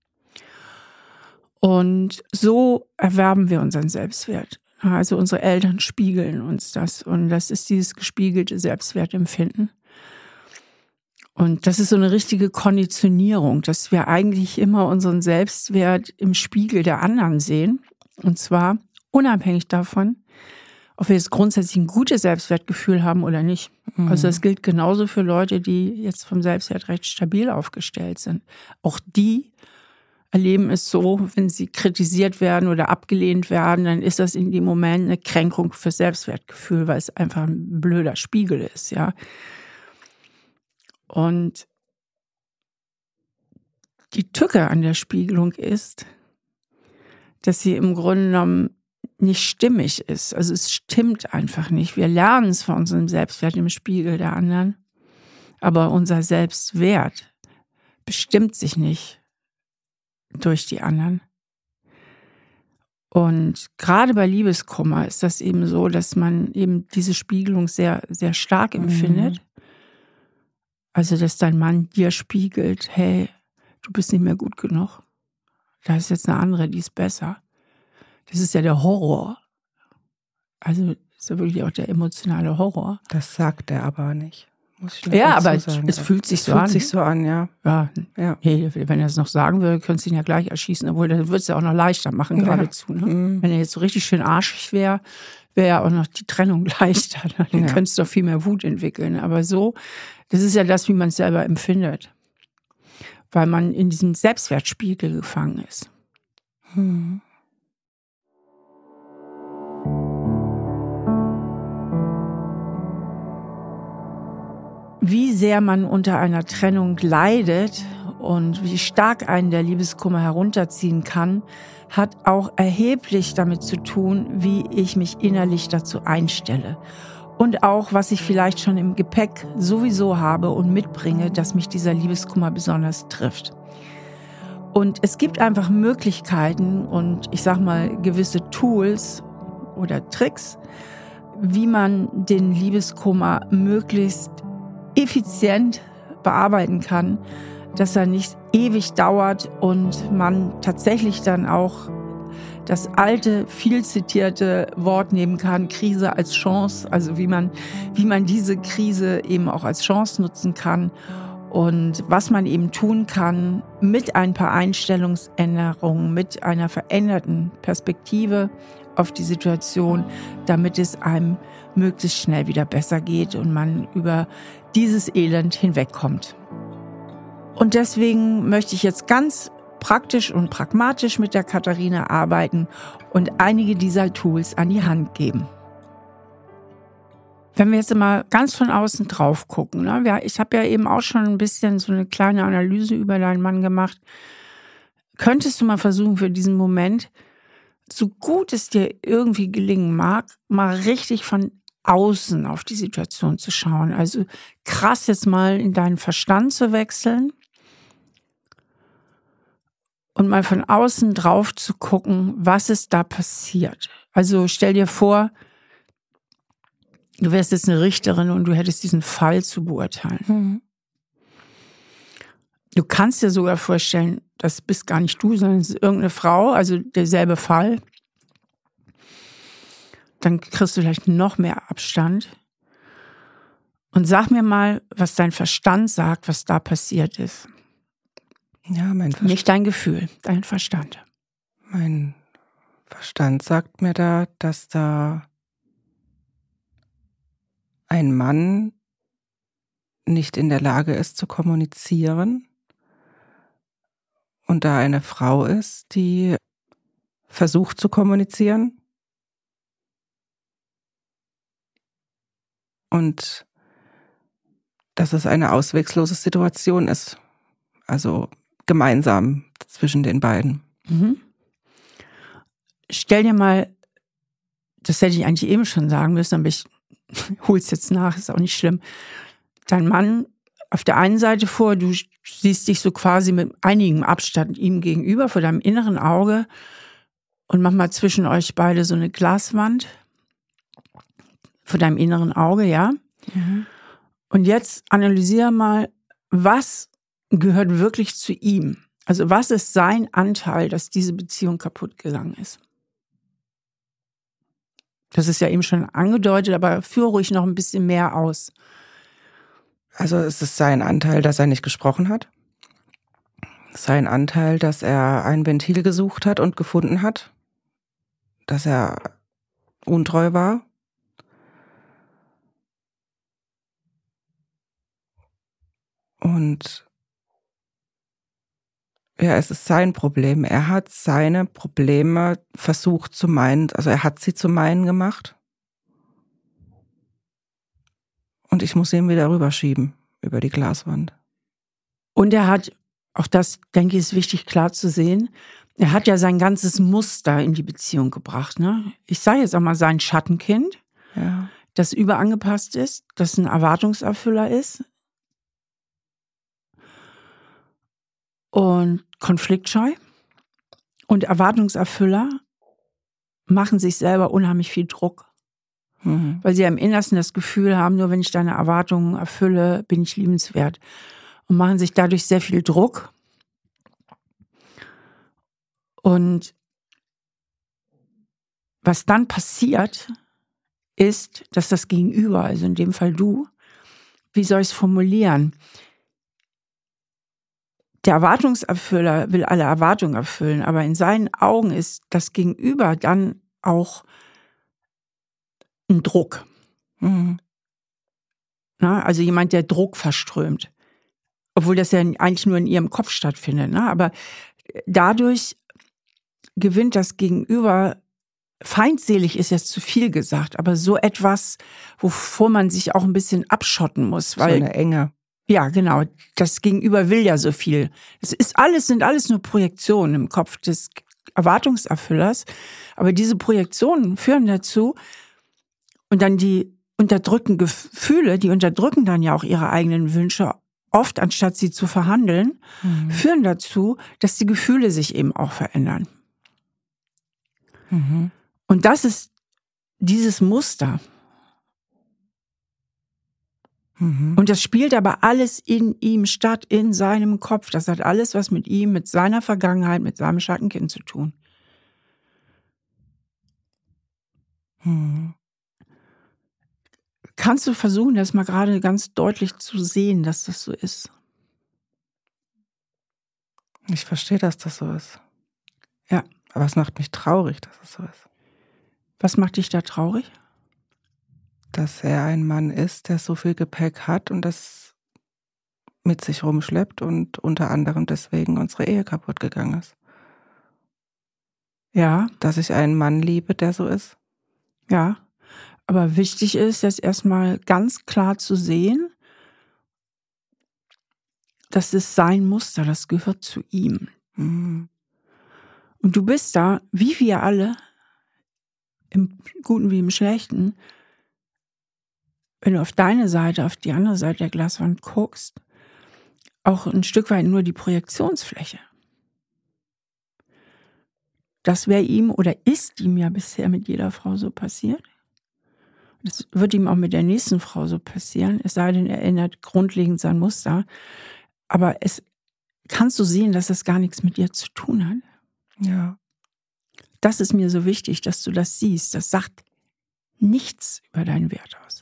Und so erwerben wir unseren Selbstwert. Also unsere Eltern spiegeln uns das und das ist dieses gespiegelte Selbstwertempfinden. Und das ist so eine richtige Konditionierung, dass wir eigentlich immer unseren Selbstwert im Spiegel der anderen sehen. Und zwar unabhängig davon, ob wir jetzt grundsätzlich ein gutes Selbstwertgefühl haben oder nicht. Also das gilt genauso für Leute, die jetzt vom Selbstwert recht stabil aufgestellt sind. Auch die erleben es so, wenn sie kritisiert werden oder abgelehnt werden, dann ist das in dem Moment eine Kränkung für Selbstwertgefühl, weil es einfach ein blöder Spiegel ist, ja. Und die Tücke an der Spiegelung ist, dass sie im Grunde genommen nicht stimmig ist. Also es stimmt einfach nicht. Wir lernen es von unserem Selbstwert im Spiegel der anderen, aber unser Selbstwert bestimmt sich nicht durch die anderen. Und gerade bei Liebeskummer ist das eben so, dass man eben diese Spiegelung sehr, sehr stark empfindet. Also, dass dein Mann dir spiegelt, hey, du bist nicht mehr gut genug. Da ist jetzt eine andere, die ist besser. Das ist ja der Horror. Also, das ist ja wirklich auch der emotionale Horror. Das sagt er aber nicht. Muss ich Ja, aber sagen. es fühlt sich so an. an. Es fühlt sich so an, ja. Ja. Hey, wenn er es noch sagen würde, könntest du ihn ja gleich erschießen, obwohl das würde es ja auch noch leichter machen, geradezu. Ne? Wenn er jetzt so richtig schön arschig wäre, wäre ja auch noch die Trennung leichter. Dann könntest du doch viel mehr Wut entwickeln. Aber so, das ist ja das, wie man es selber empfindet. Weil man in diesem Selbstwertspiegel gefangen ist. Wie sehr man unter einer Trennung leidet und wie stark einen der Liebeskummer herunterziehen kann, hat auch erheblich damit zu tun, wie ich mich innerlich dazu einstelle. Und auch, was ich vielleicht schon im Gepäck sowieso habe und mitbringe, dass mich dieser Liebeskummer besonders trifft. Und es gibt einfach Möglichkeiten und ich sag mal gewisse Tools oder Tricks, wie man den Liebeskummer möglichst effizient bearbeiten kann, dass er nicht ewig dauert und man tatsächlich dann auch das alte, viel zitierte Wort nehmen kann, Krise als Chance, also wie man diese Krise eben auch als Chance nutzen kann und was man eben tun kann mit ein paar Einstellungsänderungen, mit einer veränderten Perspektive auf die Situation, damit es einem möglichst schnell wieder besser geht und man über dieses Elend hinwegkommt. Und deswegen möchte ich jetzt ganz praktisch und pragmatisch mit der Katharina arbeiten und einige dieser Tools an die Hand geben. Wenn wir jetzt mal ganz von außen drauf gucken, ne? Ich habe ja eben auch schon ein bisschen so eine kleine Analyse über deinen Mann gemacht. Könntest du mal versuchen, für diesen Moment, so gut es dir irgendwie gelingen mag, mal richtig von außen auf die Situation zu schauen. Also krass jetzt mal in deinen Verstand zu wechseln und mal von außen drauf zu gucken, was ist da passiert. Also stell dir vor, du wärst jetzt eine Richterin und du hättest diesen Fall zu beurteilen. Mhm. Du kannst dir sogar vorstellen, das bist gar nicht du, sondern es ist irgendeine Frau, also derselbe Fall. Dann kriegst du vielleicht noch mehr Abstand. Und sag mir mal, was dein Verstand sagt, was da passiert ist. Ja, mein Verstand. Nicht dein Gefühl, dein Verstand. Mein Verstand sagt mir da, dass da ein Mann nicht in der Lage ist zu kommunizieren und da eine Frau ist, die versucht zu kommunizieren und dass es eine auswegslose Situation ist, also gemeinsam zwischen den beiden. Mhm. Stell dir mal, das hätte ich eigentlich eben schon sagen müssen, aber ich hol's jetzt nach, ist auch nicht schlimm. Dein Mann auf der einen Seite vor, du siehst dich so quasi mit einigem Abstand ihm gegenüber, vor deinem inneren Auge und mach mal zwischen euch beide so eine Glaswand vor deinem inneren Auge, ja? Mhm. Und jetzt analysiere mal, was gehört wirklich zu ihm? Also was ist sein Anteil, dass diese Beziehung kaputt gegangen ist? Das ist ja eben schon angedeutet, aber führe ruhig noch ein bisschen mehr aus. Also es ist sein Anteil, dass er nicht gesprochen hat. Sein Anteil, dass er ein Ventil gesucht hat und gefunden hat. Dass er untreu war. Und ja, es ist sein Problem. Er hat seine Probleme versucht zu meinen, also er hat sie zu meinen gemacht. Und ich muss ihn wieder rüberschieben, über die Glaswand. Und er hat, auch das denke ich ist wichtig klar zu sehen, er hat ja sein ganzes Muster in die Beziehung gebracht. Ne? Ich sage jetzt auch mal sein Schattenkind, Ja. das überangepasst ist, das ein Erwartungserfüller ist und konfliktscheu. Und Erwartungserfüller machen sich selber unheimlich viel Druck. Mhm. Weil sie ja im Innersten das Gefühl haben, nur wenn ich deine Erwartungen erfülle, bin ich liebenswert. Und machen sich dadurch sehr viel Druck. Und was dann passiert, ist, dass das Gegenüber, also in dem Fall du, wie soll ich es formulieren? Der Erwartungserfüller will alle Erwartungen erfüllen, aber in seinen Augen ist das Gegenüber dann auch ein Druck. Mhm. Na, also jemand, der Druck verströmt. Obwohl das ja eigentlich nur in ihrem Kopf stattfindet. Ne? Aber dadurch gewinnt das Gegenüber, feindselig ist jetzt zu viel gesagt, aber so etwas, wovor man sich auch ein bisschen abschotten muss. Weil, So eine Enge. ja, genau, das Gegenüber will ja so viel. Sind alles nur Projektionen im Kopf des Erwartungserfüllers. Aber diese Projektionen führen dazu, und dann die unterdrückten Gefühle, die unterdrücken dann ja auch ihre eigenen Wünsche, oft anstatt sie zu verhandeln, führen dazu, dass die Gefühle sich eben auch verändern. Mhm. Und das ist dieses Muster. Mhm. Und das spielt aber alles in ihm statt, in seinem Kopf. Das hat alles was mit ihm, mit seiner Vergangenheit, mit seinem Schattenkind zu tun. Mhm. Kannst du versuchen, das mal gerade ganz deutlich zu sehen, dass das so ist? Ich verstehe, dass das so ist. Ja. Aber es macht mich traurig, dass es so ist. Was macht dich da traurig? Dass er ein Mann ist, der so viel Gepäck hat und das mit sich rumschleppt und unter anderem deswegen unsere Ehe kaputt gegangen ist. Ja. Dass ich einen Mann liebe, der so ist. Ja. Aber wichtig ist, jetzt erstmal ganz klar zu sehen, das ist sein Muster, das gehört zu ihm. Mhm. Und du bist da, wie wir alle, im Guten wie im Schlechten, wenn du auf deine Seite, auf die andere Seite der Glaswand guckst, auch ein Stück weit nur die Projektionsfläche. Das wäre ihm oder ist ihm ja bisher mit jeder Frau so passiert. Das wird ihm auch mit der nächsten Frau so passieren, es sei denn, er ändert grundlegend sein Muster. Aber es kannst du sehen, dass das gar nichts mit dir zu tun hat. Ja. Das ist mir so wichtig, dass du das siehst. Das sagt nichts über deinen Wert aus.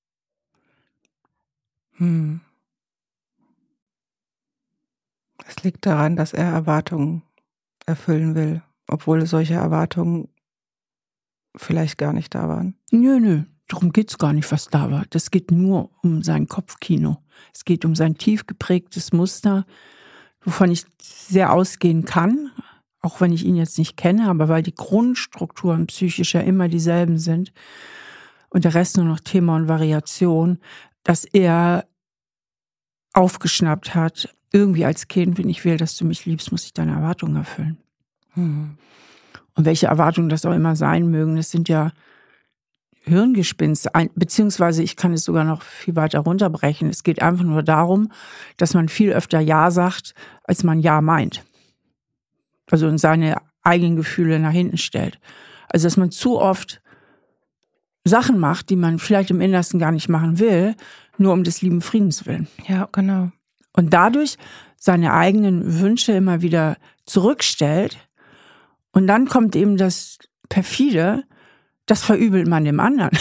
Es liegt daran, dass er Erwartungen erfüllen will, obwohl solche Erwartungen vielleicht gar nicht da waren. Nö, darum geht's gar nicht, was da war. Das geht nur um sein Kopfkino. Es geht um sein tief geprägtes Muster, wovon ich sehr ausgehen kann, auch wenn ich ihn jetzt nicht kenne, aber weil die Grundstrukturen psychisch ja immer dieselben sind und der Rest nur noch Thema und Variation, dass er aufgeschnappt hat, irgendwie als Kind, wenn ich will, dass du mich liebst, muss ich deine Erwartungen erfüllen. Und welche Erwartungen das auch immer sein mögen, das sind ja Hirngespinste, beziehungsweise ich kann es sogar noch viel weiter runterbrechen. Es geht einfach nur darum, dass man viel öfter Ja sagt, als man Ja meint. Also in seine eigenen Gefühle nach hinten stellt. Also dass man zu oft Sachen macht, die man vielleicht im Innersten gar nicht machen will, nur um des lieben Friedens willen. Ja, genau. Und dadurch seine eigenen Wünsche immer wieder zurückstellt. Und dann kommt eben das Perfide, das verübelt man dem anderen.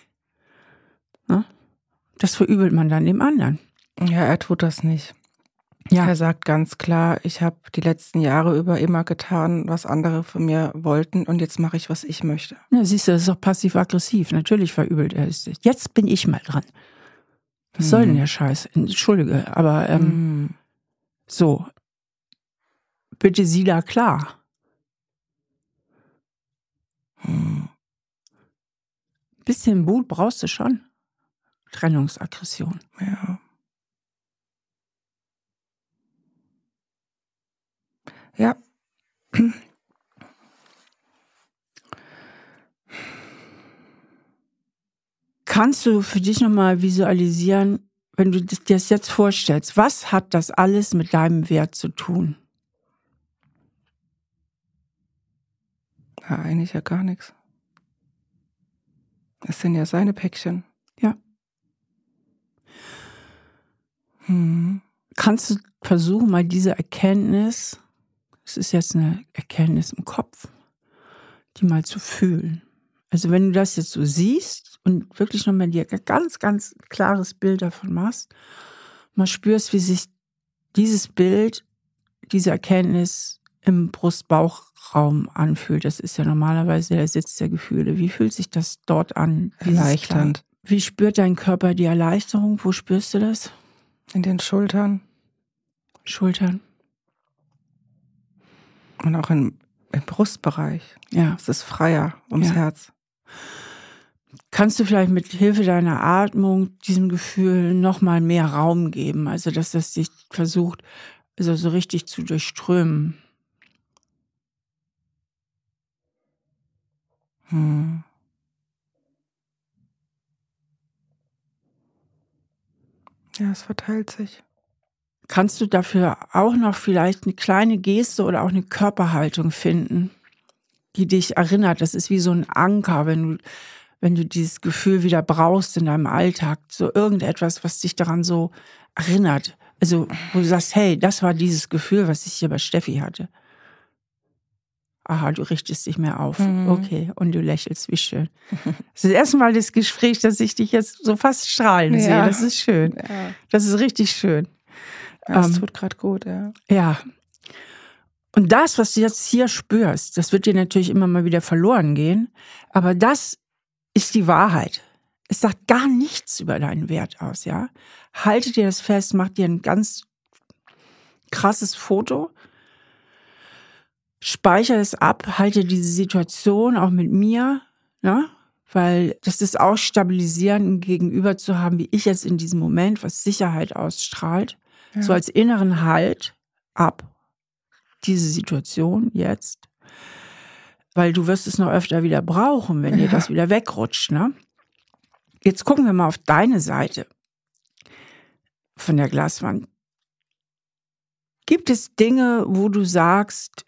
Das verübelt man dann dem anderen. Ja, er tut das nicht. Ja. Er sagt ganz klar, ich habe die letzten Jahre über immer getan, was andere von mir wollten und jetzt mache ich, was ich möchte. Ja, siehst du, das ist doch passiv-aggressiv. Natürlich verübelt er es sich. Jetzt bin ich mal dran. Was soll denn der Scheiß? Entschuldige, aber so. Bitte sieh da klar. Bisschen Wut brauchst du schon. Trennungsaggression. Ja. Ja. Kannst du für dich nochmal visualisieren, wenn du dir das jetzt vorstellst, was hat das alles mit deinem Wert zu tun? Ja, eigentlich ja gar nichts. Es sind ja seine Päckchen. Ja. Kannst du versuchen, mal diese Erkenntnis, es ist jetzt eine Erkenntnis im Kopf, die mal zu fühlen. Also wenn du das jetzt so siehst und wirklich nochmal dir ein ganz, ganz klares Bild davon machst, mal spürst, wie sich dieses Bild, diese Erkenntnis im Brust-Bauch-Raum anfühlt. Das ist ja normalerweise der Sitz der Gefühle. Wie fühlt sich das dort an? Erleichternd. Wie spürt dein Körper die Erleichterung? Wo spürst du das? In den Schultern. Schultern. Und auch im Brustbereich. Ja. Es ist freier ums Herz. Kannst du vielleicht mit Hilfe deiner Atmung diesem Gefühl nochmal mehr Raum geben? Also, dass das sich versucht, also so richtig zu durchströmen. Ja, es verteilt sich. Kannst du dafür auch noch vielleicht eine kleine Geste oder auch eine Körperhaltung finden, die dich erinnert? Das ist wie so ein Anker, wenn du dieses Gefühl wieder brauchst in deinem Alltag. So irgendetwas, was dich daran so erinnert. Also, wo du sagst, hey, das war dieses Gefühl, was ich hier bei Steffi hatte. Aha, du richtest dich mehr auf. Okay, und du lächelst, wie schön. Das ist das erste Mal das Gespräch, dass ich dich jetzt so fast strahlen sehe. Das ist schön. Ja. Das ist richtig schön. Ja, das tut gerade gut, ja. Ja. Und das, was du jetzt hier spürst, das wird dir natürlich immer mal wieder verloren gehen. Aber das ist die Wahrheit. Es sagt gar nichts über deinen Wert aus, ja. Halte dir das fest, mach dir ein ganz krasses Foto, speichere es ab, halte diese Situation auch mit mir, ne? Weil das ist auch stabilisierend, ein Gegenüber zu haben, wie ich jetzt in diesem Moment, was Sicherheit ausstrahlt, so als inneren Halt ab. Diese Situation jetzt, weil du wirst es noch öfter wieder brauchen, wenn dir das wieder wegrutscht, ne? Jetzt gucken wir mal auf deine Seite von der Glaswand. Gibt es Dinge, wo du sagst,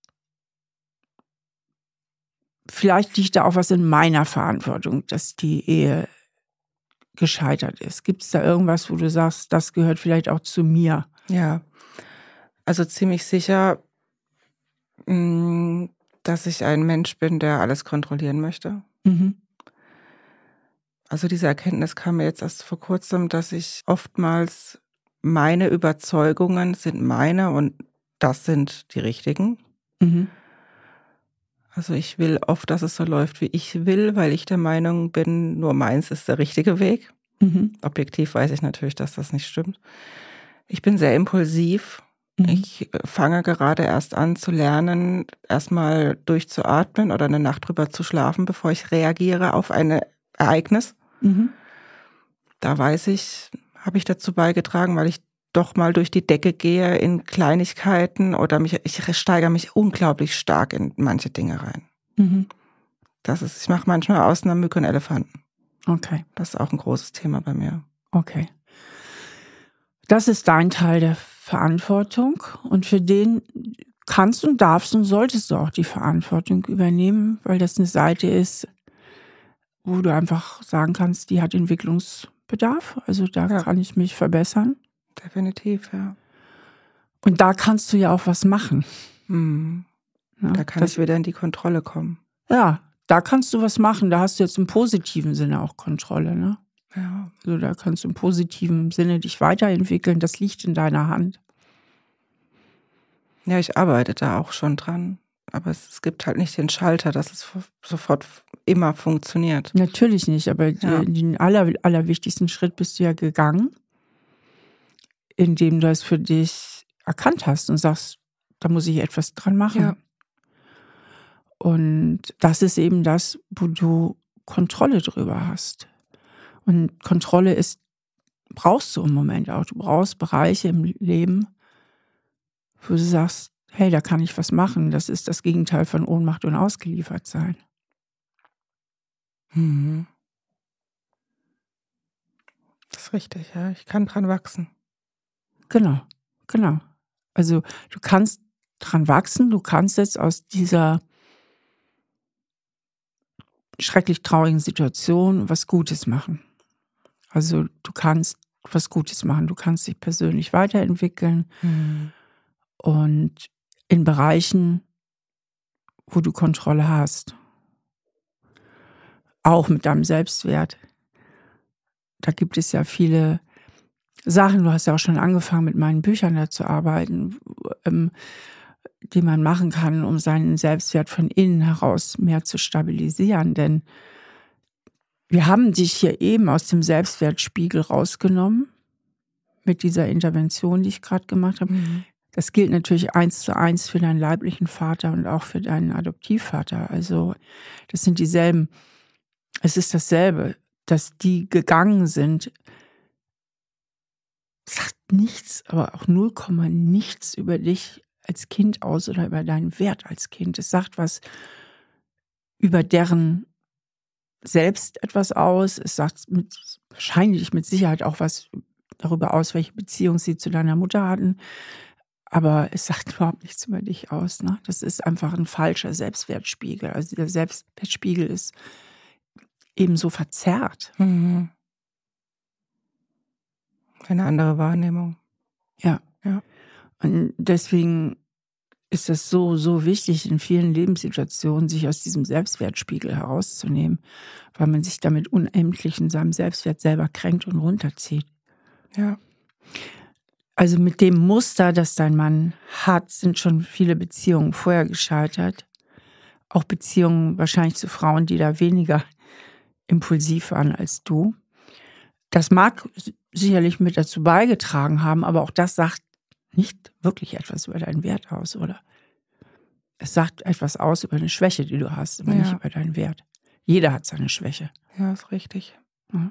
vielleicht liegt da auch was in meiner Verantwortung, dass die Ehe gescheitert ist? Gibt es da irgendwas, wo du sagst, das gehört vielleicht auch zu mir? Ja, also ziemlich sicher, dass ich ein Mensch bin, der alles kontrollieren möchte. Mhm. Also diese Erkenntnis kam mir jetzt erst vor kurzem, dass ich oftmals meine Überzeugungen sind meine und das sind die richtigen. Mhm. Also ich will oft, dass es so läuft, wie ich will, weil ich der Meinung bin, nur meins ist der richtige Weg. Mhm. Objektiv weiß ich natürlich, dass das nicht stimmt. Ich bin sehr impulsiv. Mhm. Ich fange gerade erst an zu lernen, erstmal durchzuatmen oder eine Nacht drüber zu schlafen, bevor ich reagiere auf ein Ereignis. Mhm. Da weiß ich, habe ich dazu beigetragen, weil ich doch mal durch die Decke gehe in Kleinigkeiten oder ich steigere mich unglaublich stark in manche Dinge rein. Mhm. Ich mache manchmal aus einer Mücke einen Elefanten. Okay. Das ist auch ein großes Thema bei mir. Okay. Das ist dein Teil der Verantwortung und für den kannst und darfst und solltest du auch die Verantwortung übernehmen, weil das eine Seite ist, wo du einfach sagen kannst, die hat Entwicklungsbedarf. Also da kann ich mich verbessern. Definitiv, ja. Und da kannst du ja auch was machen. Mhm. Ja, Da kann ich wieder in die Kontrolle kommen. Ja, da kannst du was machen. Da hast du jetzt im positiven Sinne auch Kontrolle, ne? Ja. Also da kannst du im positiven Sinne dich weiterentwickeln. Das liegt in deiner Hand. Ja, ich arbeite da auch schon dran. Aber es gibt halt nicht den Schalter, dass es sofort immer funktioniert. Natürlich nicht, aber den allerwichtigsten Schritt bist du ja gegangen, indem du es für dich erkannt hast und sagst, da muss ich etwas dran machen. Ja. Und das ist eben das, wo du Kontrolle drüber hast. Und Kontrolle brauchst du im Moment auch. Du brauchst Bereiche im Leben, wo du sagst, hey, da kann ich was machen. Das ist das Gegenteil von Ohnmacht und ausgeliefert sein. Mhm. Das ist richtig, ja. Ich kann dran wachsen. Genau. Also du kannst dran wachsen, du kannst jetzt aus dieser schrecklich traurigen Situation was Gutes machen. Also du kannst was Gutes machen, du kannst dich persönlich weiterentwickeln und in Bereichen, wo du Kontrolle hast. Auch mit deinem Selbstwert. Da gibt es ja viele Sachen, du hast ja auch schon angefangen, mit meinen Büchern da zu arbeiten, die man machen kann, um seinen Selbstwert von innen heraus mehr zu stabilisieren. Denn wir haben dich hier eben aus dem Selbstwertspiegel rausgenommen, mit dieser Intervention, die ich gerade gemacht habe. Das gilt natürlich 1:1 für deinen leiblichen Vater und auch für deinen Adoptivvater. Also das sind dieselben, es ist dasselbe, dass die gegangen sind, sagt nichts, aber auch 0, nichts über dich als Kind aus oder über deinen Wert als Kind. Es sagt was über deren selbst etwas aus. Es sagt wahrscheinlich mit Sicherheit auch was darüber aus, welche Beziehung sie zu deiner Mutter hatten. Aber es sagt überhaupt nichts über dich aus. Ne? Das ist einfach ein falscher Selbstwertspiegel. Also der Selbstwertspiegel ist ebenso verzerrt. Mhm. Eine andere Wahrnehmung. Ja. Ja. Und deswegen ist es so wichtig, in vielen Lebenssituationen sich aus diesem Selbstwertspiegel herauszunehmen, weil man sich damit unendlich in seinem Selbstwert selber kränkt und runterzieht. Ja. Also mit dem Muster, das dein Mann hat, sind schon viele Beziehungen vorher gescheitert. Auch Beziehungen wahrscheinlich zu Frauen, die da weniger impulsiv waren als du. Das mag sicherlich mit dazu beigetragen haben, aber auch das sagt nicht wirklich etwas über deinen Wert aus, oder? Es sagt etwas aus über eine Schwäche, die du hast, aber nicht über deinen Wert. Jeder hat seine Schwäche. Ja, ist richtig. Ja.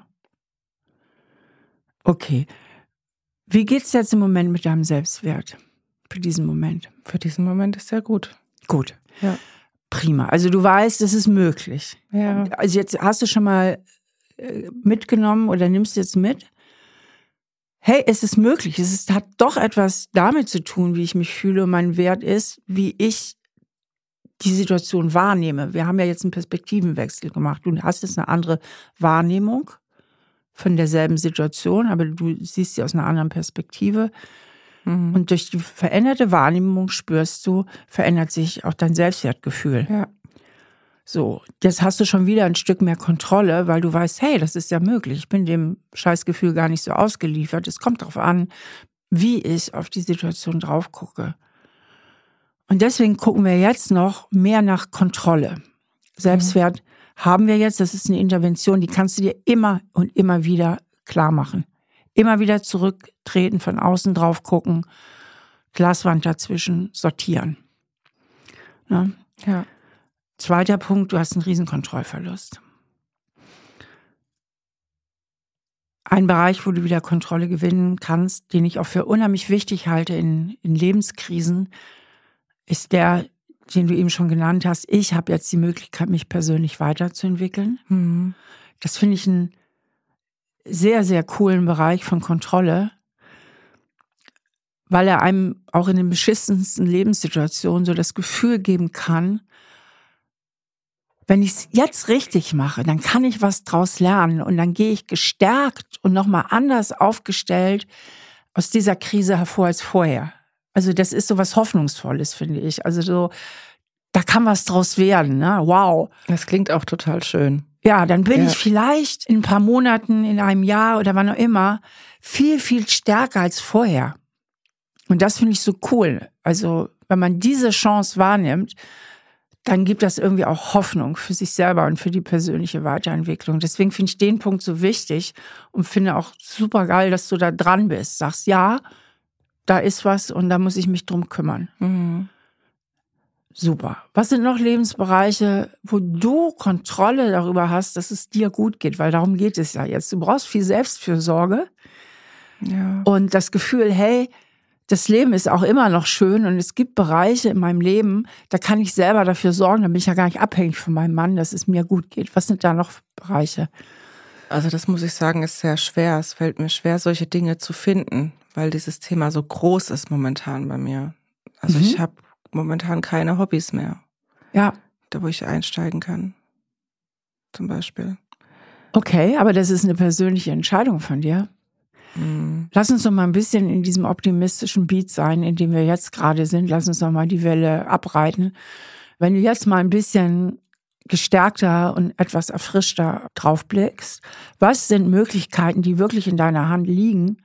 Okay. Wie geht's jetzt im Moment mit deinem Selbstwert? Für diesen Moment? Für diesen Moment ist ja gut. Gut. Ja. Prima. Also du weißt, es ist möglich. Ja. Also jetzt hast du schon mal mitgenommen oder nimmst jetzt mit? Hey, es ist möglich. Hat doch etwas damit zu tun, wie ich mich fühle und mein Wert ist, wie ich die Situation wahrnehme. Wir haben ja jetzt einen Perspektivenwechsel gemacht. Du hast jetzt eine andere Wahrnehmung von derselben Situation, aber du siehst sie aus einer anderen Perspektive. Mhm. Und durch die veränderte Wahrnehmung spürst du, verändert sich auch dein Selbstwertgefühl. Ja. So, jetzt hast du schon wieder ein Stück mehr Kontrolle, weil du weißt, hey, das ist ja möglich. Ich bin dem Scheißgefühl gar nicht so ausgeliefert. Es kommt darauf an, wie ich auf die Situation drauf gucke. Und deswegen gucken wir jetzt noch mehr nach Kontrolle. Selbstwert haben wir jetzt, das ist eine Intervention, die kannst du dir immer und immer wieder klar machen. Immer wieder zurücktreten, von außen drauf gucken, Glaswand dazwischen, sortieren. Ja. Ja. Zweiter Punkt, du hast einen Riesenkontrollverlust. Ein Bereich, wo du wieder Kontrolle gewinnen kannst, den ich auch für unheimlich wichtig halte in Lebenskrisen, ist der, den du eben schon genannt hast. Ich habe jetzt die Möglichkeit, mich persönlich weiterzuentwickeln. Mhm. Das finde ich einen sehr, sehr coolen Bereich von Kontrolle, weil er einem auch in den beschissensten Lebenssituationen so das Gefühl geben kann, wenn ich es jetzt richtig mache, dann kann ich was draus lernen und dann gehe ich gestärkt und nochmal anders aufgestellt aus dieser Krise hervor als vorher. Also das ist so was Hoffnungsvolles, finde ich. Also so, da kann was draus werden, ne? Wow. Das klingt auch total schön. Ja, dann bin ich vielleicht in ein paar Monaten, in einem Jahr oder wann auch immer viel, viel stärker als vorher. Und das finde ich so cool. Also wenn man diese Chance wahrnimmt, dann gibt das irgendwie auch Hoffnung für sich selber und für die persönliche Weiterentwicklung. Deswegen finde ich den Punkt so wichtig und finde auch super geil, dass du da dran bist. Sagst, ja, da ist was und da muss ich mich drum kümmern. Mhm. Super. Was sind noch Lebensbereiche, wo du Kontrolle darüber hast, dass es dir gut geht? Weil darum geht es ja jetzt. Du brauchst viel Selbstfürsorge und das Gefühl, hey, das Leben ist auch immer noch schön und es gibt Bereiche in meinem Leben, da kann ich selber dafür sorgen, da bin ich ja gar nicht abhängig von meinem Mann, dass es mir gut geht. Was sind da noch Bereiche? Also das muss ich sagen, ist sehr schwer. Es fällt mir schwer, solche Dinge zu finden, weil dieses Thema so groß ist momentan bei mir. Also ich habe momentan keine Hobbys mehr. Ja. Da, wo ich einsteigen kann, zum Beispiel. Okay, aber das ist eine persönliche Entscheidung von dir. Lass uns doch mal ein bisschen in diesem optimistischen Beat sein, in dem wir jetzt gerade sind. Lass uns doch mal die Welle abreiten. Wenn du jetzt mal ein bisschen gestärkter und etwas erfrischter draufblickst, was sind Möglichkeiten, die wirklich in deiner Hand liegen,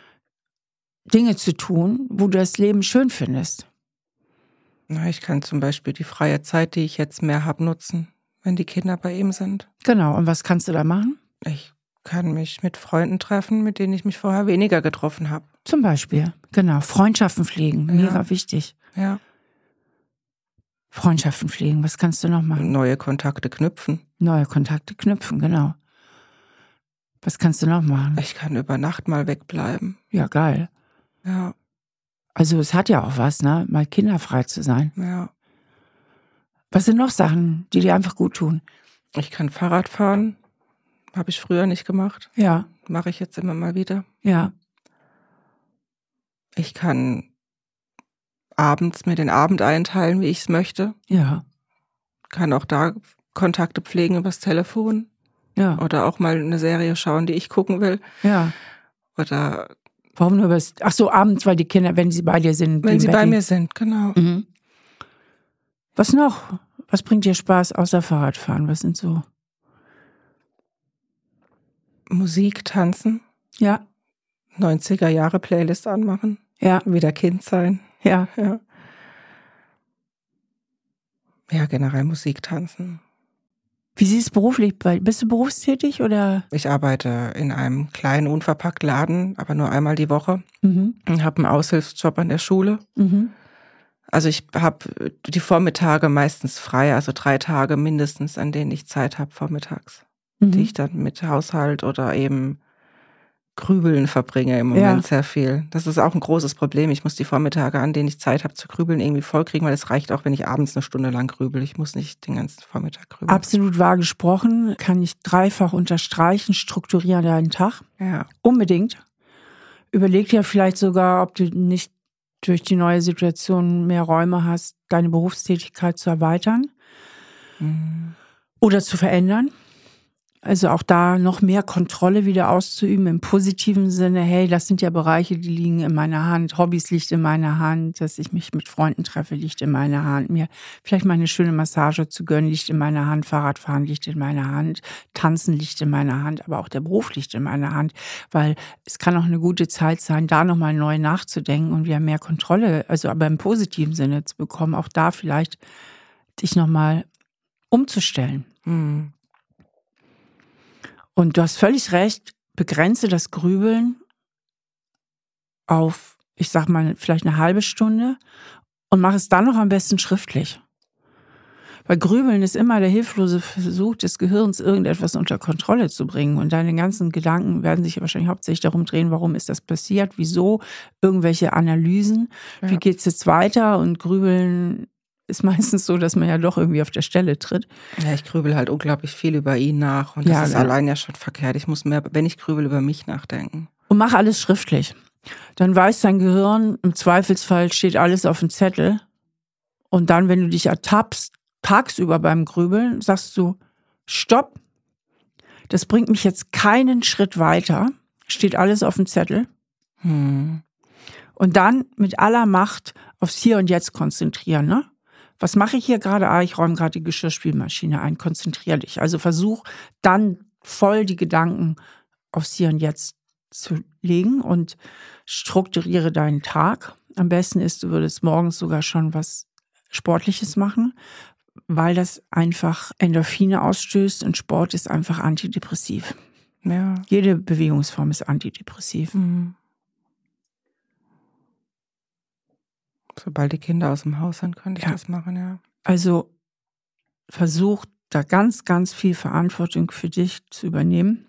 Dinge zu tun, wo du das Leben schön findest? Na, ich kann zum Beispiel die freie Zeit, die ich jetzt mehr habe, nutzen, wenn die Kinder bei ihm sind. Genau, und was kannst du da machen? Ich kann mich mit Freunden treffen, mit denen ich mich vorher weniger getroffen habe. Zum Beispiel, genau, Freundschaften pflegen, mega wichtig. Ja. Freundschaften pflegen, was kannst du noch machen? Neue Kontakte knüpfen. Neue Kontakte knüpfen, genau. Was kannst du noch machen? Ich kann über Nacht mal wegbleiben. Ja, geil. Ja. Also es hat ja auch was, ne? Mal kinderfrei zu sein. Ja. Was sind noch Sachen, die dir einfach gut tun? Ich kann Fahrrad fahren. Habe ich früher nicht gemacht. Ja. Mache ich jetzt immer mal wieder. Ja. Ich kann abends mir den Abend einteilen, wie ich es möchte. Ja. Kann auch da Kontakte pflegen übers Telefon. Ja. Oder auch mal eine Serie schauen, die ich gucken will. Ja. Oder warum nur übers... Ach so, abends, weil die Kinder, wenn sie bei dir sind... wenn sie bei mir sind, genau. Mhm. Was noch? Was bringt dir Spaß außer Fahrradfahren? Was sind so... Musik, tanzen. Ja. 90er-Jahre-Playlist anmachen. Ja. Wieder Kind sein. Ja. Ja. Ja, generell Musik, tanzen. Wie siehst du beruflich? Bist du berufstätig oder? Ich arbeite in einem kleinen Unverpacktladen, aber nur einmal die Woche. Mhm. Ich habe einen Aushilfsjob an der Schule. Mhm. Also ich habe die Vormittage meistens frei, also 3 Tage mindestens, an denen ich Zeit habe vormittags, die ich dann mit Haushalt oder eben Grübeln verbringe im Moment sehr viel. Das ist auch ein großes Problem. Ich muss die Vormittage, an denen ich Zeit habe zu grübeln, irgendwie vollkriegen, weil es reicht auch, wenn ich abends 1 Stunde lang grübel. Ich muss nicht den ganzen Vormittag grübeln. Absolut wahr gesprochen, kann ich dreifach unterstreichen, strukturiere deinen Tag. Ja. Unbedingt. Überleg dir vielleicht sogar, ob du nicht durch die neue Situation mehr Räume hast, deine Berufstätigkeit zu erweitern oder zu verändern. Also auch da noch mehr Kontrolle wieder auszuüben im positiven Sinne. Hey, das sind ja Bereiche, die liegen in meiner Hand. Hobbys liegt in meiner Hand. Dass ich mich mit Freunden treffe, liegt in meiner Hand. Mir vielleicht mal eine schöne Massage zu gönnen, liegt in meiner Hand. Fahrradfahren liegt in meiner Hand. Tanzen liegt in meiner Hand. Aber auch der Beruf liegt in meiner Hand. Weil es kann auch eine gute Zeit sein, da nochmal neu nachzudenken und wieder mehr Kontrolle, also aber im positiven Sinne zu bekommen. Auch da vielleicht dich nochmal umzustellen. Mhm. Und du hast völlig recht, begrenze das Grübeln auf, ich sag mal, vielleicht eine halbe Stunde und mach es dann noch am besten schriftlich. Weil Grübeln ist immer der hilflose Versuch des Gehirns, irgendetwas unter Kontrolle zu bringen. Und deine ganzen Gedanken werden sich wahrscheinlich hauptsächlich darum drehen, warum ist das passiert, wieso, irgendwelche Analysen, wie geht's jetzt weiter, und Grübeln ist meistens so, dass man ja doch irgendwie auf der Stelle tritt. Ja, ich grübel halt unglaublich viel über ihn nach. Und das ist allein ja schon verkehrt. Ich muss mehr, wenn ich grübel, über mich nachdenken. Und mach alles schriftlich. Dann weiß dein Gehirn, im Zweifelsfall steht alles auf dem Zettel. Und dann, wenn du dich ertappst, tagsüber beim Grübeln, sagst du, stopp, das bringt mich jetzt keinen Schritt weiter. Steht alles auf dem Zettel. Und dann mit aller Macht aufs Hier und Jetzt konzentrieren, ne? Was mache ich hier gerade? Ich räume gerade die Geschirrspülmaschine ein. Konzentriere dich. Also versuch dann voll die Gedanken aufs Hier und Jetzt zu legen und strukturiere deinen Tag. Am besten ist, du würdest morgens sogar schon was Sportliches machen, weil das einfach Endorphine ausstößt, und Sport ist einfach antidepressiv. Ja. Jede Bewegungsform ist antidepressiv. Sobald die Kinder aus dem Haus sind, könnte ich das machen, ja. Also versuch da ganz, ganz viel Verantwortung für dich zu übernehmen,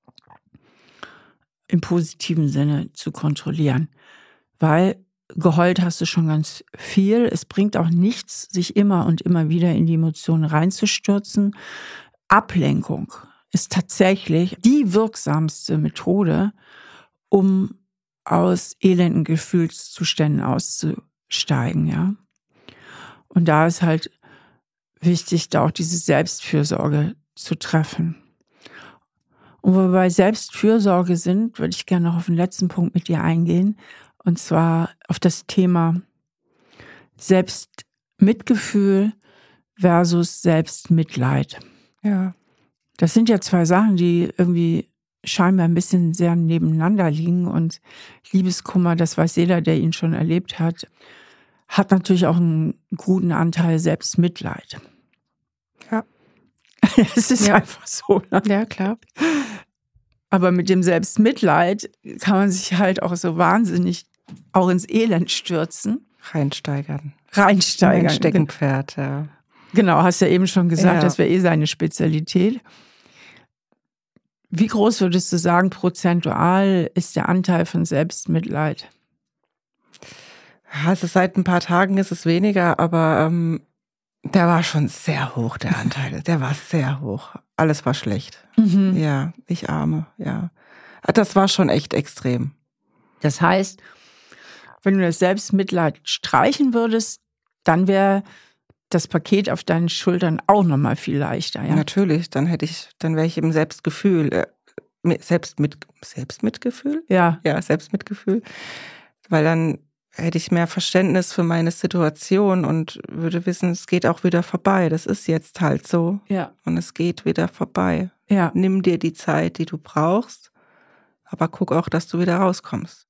im positiven Sinne zu kontrollieren. Weil geheult hast du schon ganz viel. Es bringt auch nichts, sich immer und immer wieder in die Emotionen reinzustürzen. Ablenkung ist tatsächlich die wirksamste Methode, um aus elenden Gefühlszuständen auszusteigen, ja. Und da ist halt wichtig, da auch diese Selbstfürsorge zu treffen. Und wo wir bei Selbstfürsorge sind, würde ich gerne noch auf den letzten Punkt mit dir eingehen. Und zwar auf das Thema Selbstmitgefühl versus Selbstmitleid. Ja. Das sind ja 2 Sachen, die irgendwie scheinbar ein bisschen sehr nebeneinander liegen. Und Liebeskummer, das weiß jeder, der ihn schon erlebt hat natürlich auch einen guten Anteil Selbstmitleid. Ja. Es ist einfach so. Ne? Ja, klar. Aber mit dem Selbstmitleid kann man sich halt auch so wahnsinnig auch ins Elend stürzen. Reinsteigern. Ein Steckenpferd, ja. Genau, hast ja eben schon gesagt, das wäre seine Spezialität. Wie groß würdest du sagen, prozentual ist der Anteil von Selbstmitleid? Also seit ein paar Tagen ist es weniger, aber der war schon sehr hoch, der Anteil. Der war sehr hoch. Alles war schlecht. Ja, ich Arme, ja. Das war schon echt extrem. Das heißt, wenn du das Selbstmitleid streichen würdest, dann wäre das Paket auf deinen Schultern auch nochmal viel leichter. Ja? Natürlich, dann wäre ich im Selbstgefühl, Selbstmitgefühl? Ja. Ja, Selbstmitgefühl. Weil dann hätte ich mehr Verständnis für meine Situation und würde wissen, es geht auch wieder vorbei. Das ist jetzt halt so. Ja. Und es geht wieder vorbei. Ja. Nimm dir die Zeit, die du brauchst. Aber guck auch, dass du wieder rauskommst.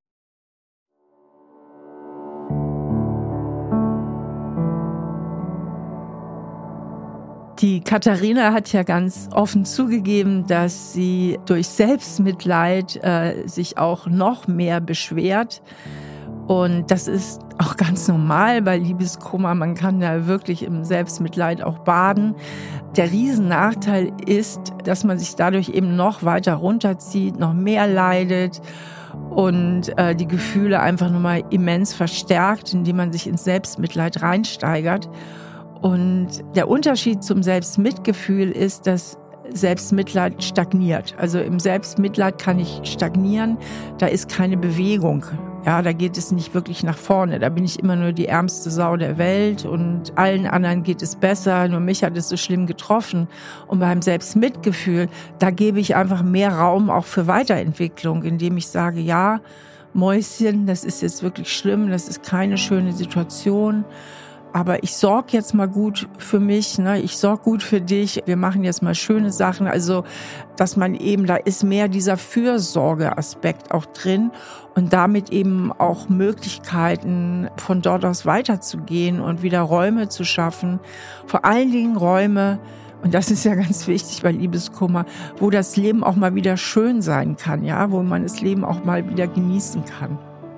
Die Katharina hat ja ganz offen zugegeben, dass sie durch Selbstmitleid sich auch noch mehr beschwert. Und das ist auch ganz normal bei Liebeskummer. Man kann da wirklich im Selbstmitleid auch baden. Der Riesennachteil ist, dass man sich dadurch eben noch weiter runterzieht, noch mehr leidet und die Gefühle einfach nochmal immens verstärkt, indem man sich ins Selbstmitleid reinsteigert. Und der Unterschied zum Selbstmitgefühl ist, dass Selbstmitleid stagniert. Also im Selbstmitleid kann ich stagnieren, da ist keine Bewegung. Ja, da geht es nicht wirklich nach vorne. Da bin ich immer nur die ärmste Sau der Welt und allen anderen geht es besser, nur mich hat es so schlimm getroffen. Und beim Selbstmitgefühl, da gebe ich einfach mehr Raum auch für Weiterentwicklung, indem ich sage, ja, Mäuschen, das ist jetzt wirklich schlimm, das ist keine schöne Situation. Aber ich sorge jetzt mal gut für mich, ne? Ich sorge gut für dich, wir machen jetzt mal schöne Sachen. Also, dass man eben, da ist mehr dieser Fürsorgeaspekt auch drin und damit eben auch Möglichkeiten, von dort aus weiterzugehen und wieder Räume zu schaffen. Vor allen Dingen Räume, und das ist ja ganz wichtig bei Liebeskummer, wo das Leben auch mal wieder schön sein kann, ja, wo man das Leben auch mal wieder genießen kann.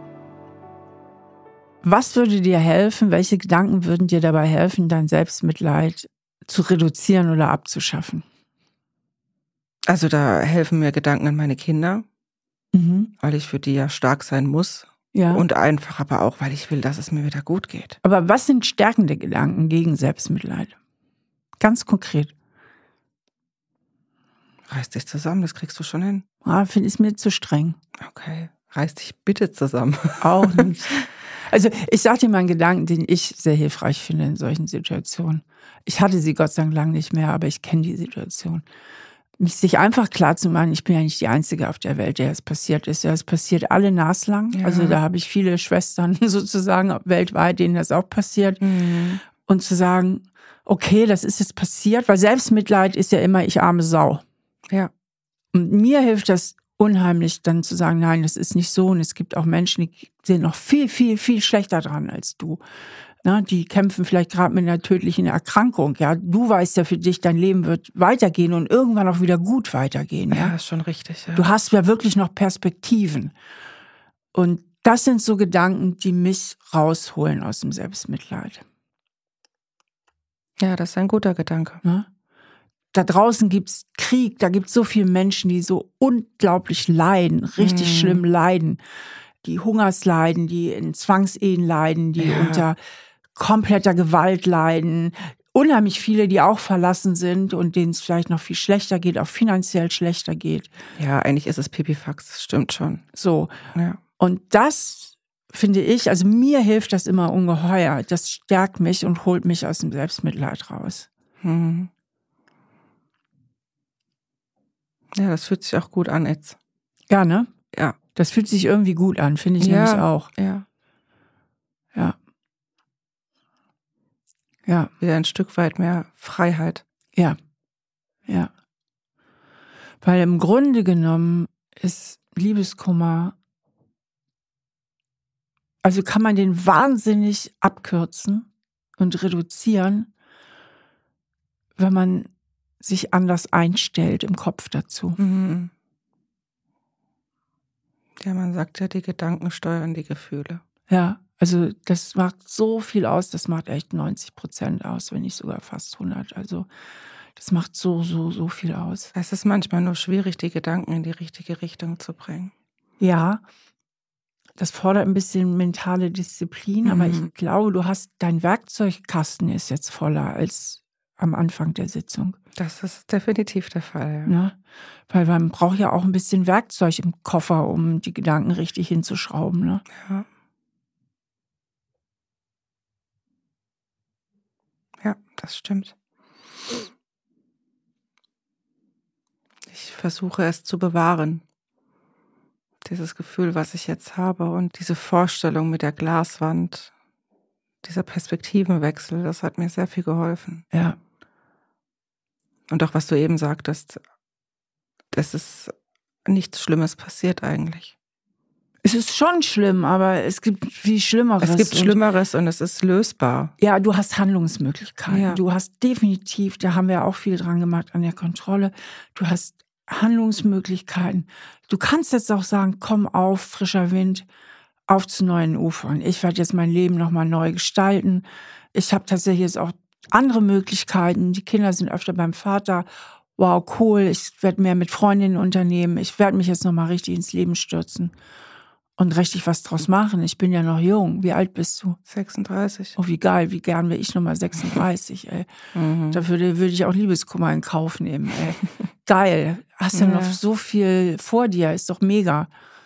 Was würde dir helfen? Welche Gedanken würden dir dabei helfen, dein Selbstmitleid zu reduzieren oder abzuschaffen? Also da helfen mir Gedanken an meine Kinder, weil ich für die ja stark sein muss. Ja. Und einfach aber auch, weil ich will, dass es mir wieder gut geht. Aber was sind stärkende Gedanken gegen Selbstmitleid? Ganz konkret. Reiß dich zusammen, das kriegst du schon hin. Finde ich mir zu streng. Okay, reiß dich bitte zusammen. Auch nicht. Also ich sage dir mal einen Gedanken, den ich sehr hilfreich finde in solchen Situationen. Ich hatte sie Gott sei Dank lang nicht mehr, aber ich kenne die Situation. Sich einfach klar zu machen, ich bin ja nicht die Einzige auf der Welt, der es passiert ist. Ja, es passiert alle naslang. Ja. Also da habe ich viele Schwestern sozusagen weltweit, denen das auch passiert. Mhm. Und zu sagen, okay, das ist jetzt passiert, weil Selbstmitleid ist ja immer, ich arme Sau. Ja. Und mir hilft das unheimlich, dann zu sagen, nein, das ist nicht so. Und es gibt auch Menschen, die sind noch viel, viel, viel schlechter dran als du. Na, die kämpfen vielleicht gerade mit einer tödlichen Erkrankung. Ja, du weißt ja für dich, dein Leben wird weitergehen und irgendwann auch wieder gut weitergehen. Ja, ist schon richtig. Ja. Du hast ja wirklich noch Perspektiven. Und das sind so Gedanken, die mich rausholen aus dem Selbstmitleid. Ja, das ist ein guter Gedanke. Na? Da draußen gibt's Krieg, da gibt's so viele Menschen, die so unglaublich leiden, richtig schlimm leiden. Die Hungersleiden, die in Zwangsehen leiden, die unter kompletter Gewalt leiden. Unheimlich viele, die auch verlassen sind und denen es vielleicht noch viel schlechter geht, auch finanziell schlechter geht. Ja, eigentlich ist es Pipifax, das stimmt schon. So. Ja. Und das finde ich, also mir hilft das immer ungeheuer. Das stärkt mich und holt mich aus dem Selbstmitleid raus. Mhm. Ja, das fühlt sich auch gut an jetzt. Ja, ne? Ja. Das fühlt sich irgendwie gut an, finde ich nämlich auch. Ja. Ja. Ja. Wieder ein Stück weit mehr Freiheit. Ja. Ja. Weil im Grunde genommen ist Liebeskummer, also kann man den wahnsinnig abkürzen und reduzieren, wenn man sich anders einstellt im Kopf dazu. Mhm. Ja, man sagt ja, die Gedanken steuern die Gefühle. Ja, also das macht so viel aus, das macht echt 90% aus, wenn nicht sogar fast 100. Also das macht so viel aus. Es ist manchmal nur schwierig, die Gedanken in die richtige Richtung zu bringen. Ja, das fordert ein bisschen mentale Disziplin, aber ich glaube, dein Werkzeugkasten ist jetzt voller als am Anfang der Sitzung. Das ist definitiv der Fall. Ja. Ne? Weil man braucht ja auch ein bisschen Werkzeug im Koffer, um die Gedanken richtig hinzuschrauben. Ne? Ja. Ja, das stimmt. Ich versuche es zu bewahren. Dieses Gefühl, was ich jetzt habe und diese Vorstellung mit der Glaswand, dieser Perspektivenwechsel, das hat mir sehr viel geholfen. Ja. Und auch was du eben sagtest, das ist nichts Schlimmes passiert eigentlich. Es ist schon schlimm, aber es gibt viel Schlimmeres. Es gibt Schlimmeres und es ist lösbar. Ja, du hast Handlungsmöglichkeiten. Ja. Du hast definitiv, da haben wir auch viel dran gemacht an der Kontrolle, du hast Handlungsmöglichkeiten. Du kannst jetzt auch sagen, komm auf, frischer Wind, auf zu neuen Ufern. Ich werde jetzt mein Leben nochmal neu gestalten. Ich habe tatsächlich jetzt auch andere Möglichkeiten. Die Kinder sind öfter beim Vater. Wow, cool, ich werde mehr mit Freundinnen unternehmen. Ich werde mich jetzt nochmal richtig ins Leben stürzen und richtig was draus machen. Ich bin ja noch jung. Wie alt bist du? 36. Oh, wie geil, wie gern wäre ich nochmal 36, ey. Dafür würde ich auch Liebeskummer in Kauf nehmen, ey. Geil, hast ja noch so viel vor dir, ist doch mega.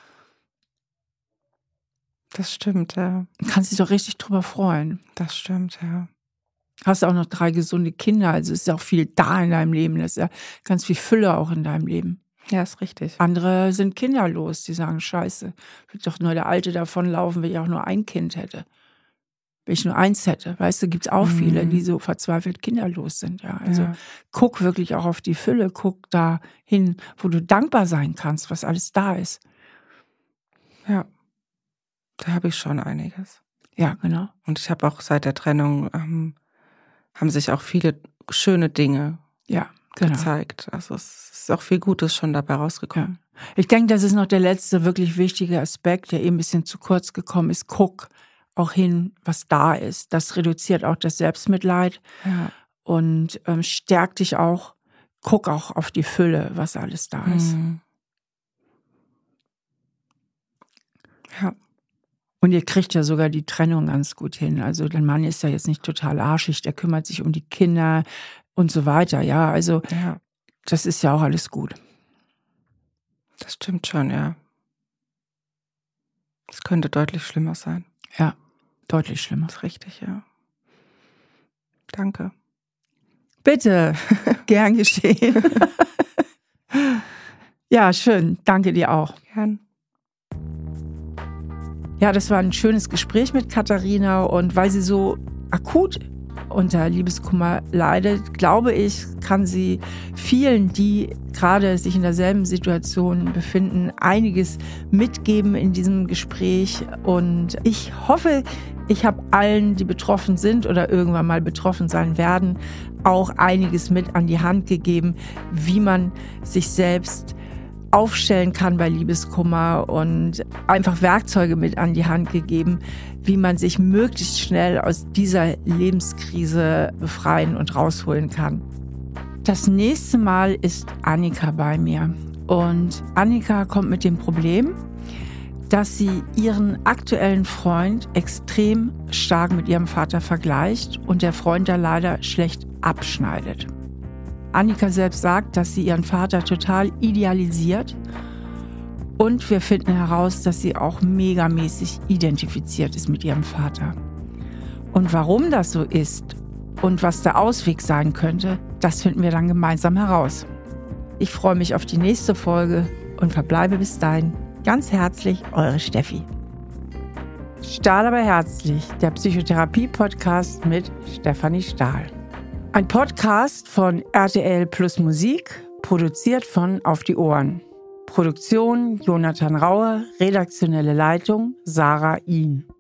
Das stimmt, ja. Kannst dich doch richtig drüber freuen. Das stimmt, ja. Hast auch noch 3 gesunde Kinder, also ist ja auch viel da in deinem Leben. Das ist ja ganz viel Fülle auch in deinem Leben. Ja, ist richtig. Andere sind kinderlos, die sagen, scheiße, wird doch nur der Alte davonlaufen, wenn ich auch nur ein Kind hätte. Wenn ich nur eins hätte, weißt du, gibt es auch viele, die so verzweifelt kinderlos sind. Ja. Also guck wirklich auch auf die Fülle, guck da hin, wo du dankbar sein kannst, was alles da ist. Ja, da habe ich schon einiges. Ja, genau. Und ich habe auch seit der Trennung, haben sich auch viele schöne Dinge gezeigt. Also es ist auch viel Gutes schon dabei rausgekommen. Ja. Ich denke, das ist noch der letzte wirklich wichtige Aspekt, der eben ein bisschen zu kurz gekommen ist. Guck auch hin, was da ist. Das reduziert auch das Selbstmitleid und stärkt dich auch. Guck auch auf die Fülle, was alles da ist. Ja. Und ihr kriegt ja sogar die Trennung ganz gut hin. Also dein Mann ist ja jetzt nicht total arschig, der kümmert sich um die Kinder und so weiter. Ja, also das ist ja auch alles gut. Das stimmt schon, ja. Es könnte deutlich schlimmer sein. Ja, deutlich schlimmer. Das ist richtig, ja. Danke. Bitte, gern geschehen. Ja, schön. Danke dir auch. Gern. Ja, das war ein schönes Gespräch mit Katharina und weil sie so akut unter Liebeskummer leidet, glaube ich, kann sie vielen, die gerade sich in derselben Situation befinden, einiges mitgeben in diesem Gespräch. Und ich hoffe, ich habe allen, die betroffen sind oder irgendwann mal betroffen sein werden, auch einiges mit an die Hand gegeben, wie man sich selbst aufstellen kann bei Liebeskummer und einfach Werkzeuge mit an die Hand gegeben, wie man sich möglichst schnell aus dieser Lebenskrise befreien und rausholen kann. Das nächste Mal ist Annika bei mir und Annika kommt mit dem Problem, dass sie ihren aktuellen Freund extrem stark mit ihrem Vater vergleicht und der Freund da leider schlecht abschneidet. Annika selbst sagt, dass sie ihren Vater total idealisiert und wir finden heraus, dass sie auch megamäßig identifiziert ist mit ihrem Vater. Und warum das so ist und was der Ausweg sein könnte, das finden wir dann gemeinsam heraus. Ich freue mich auf die nächste Folge und verbleibe bis dahin ganz herzlich, eure Steffi. Stahl aber herzlich, der Psychotherapie-Podcast mit Stefanie Stahl. Ein Podcast von RTL Plus Musik, produziert von Auf die Ohren. Produktion Jonathan Raue, redaktionelle Leitung Sarah Ihn.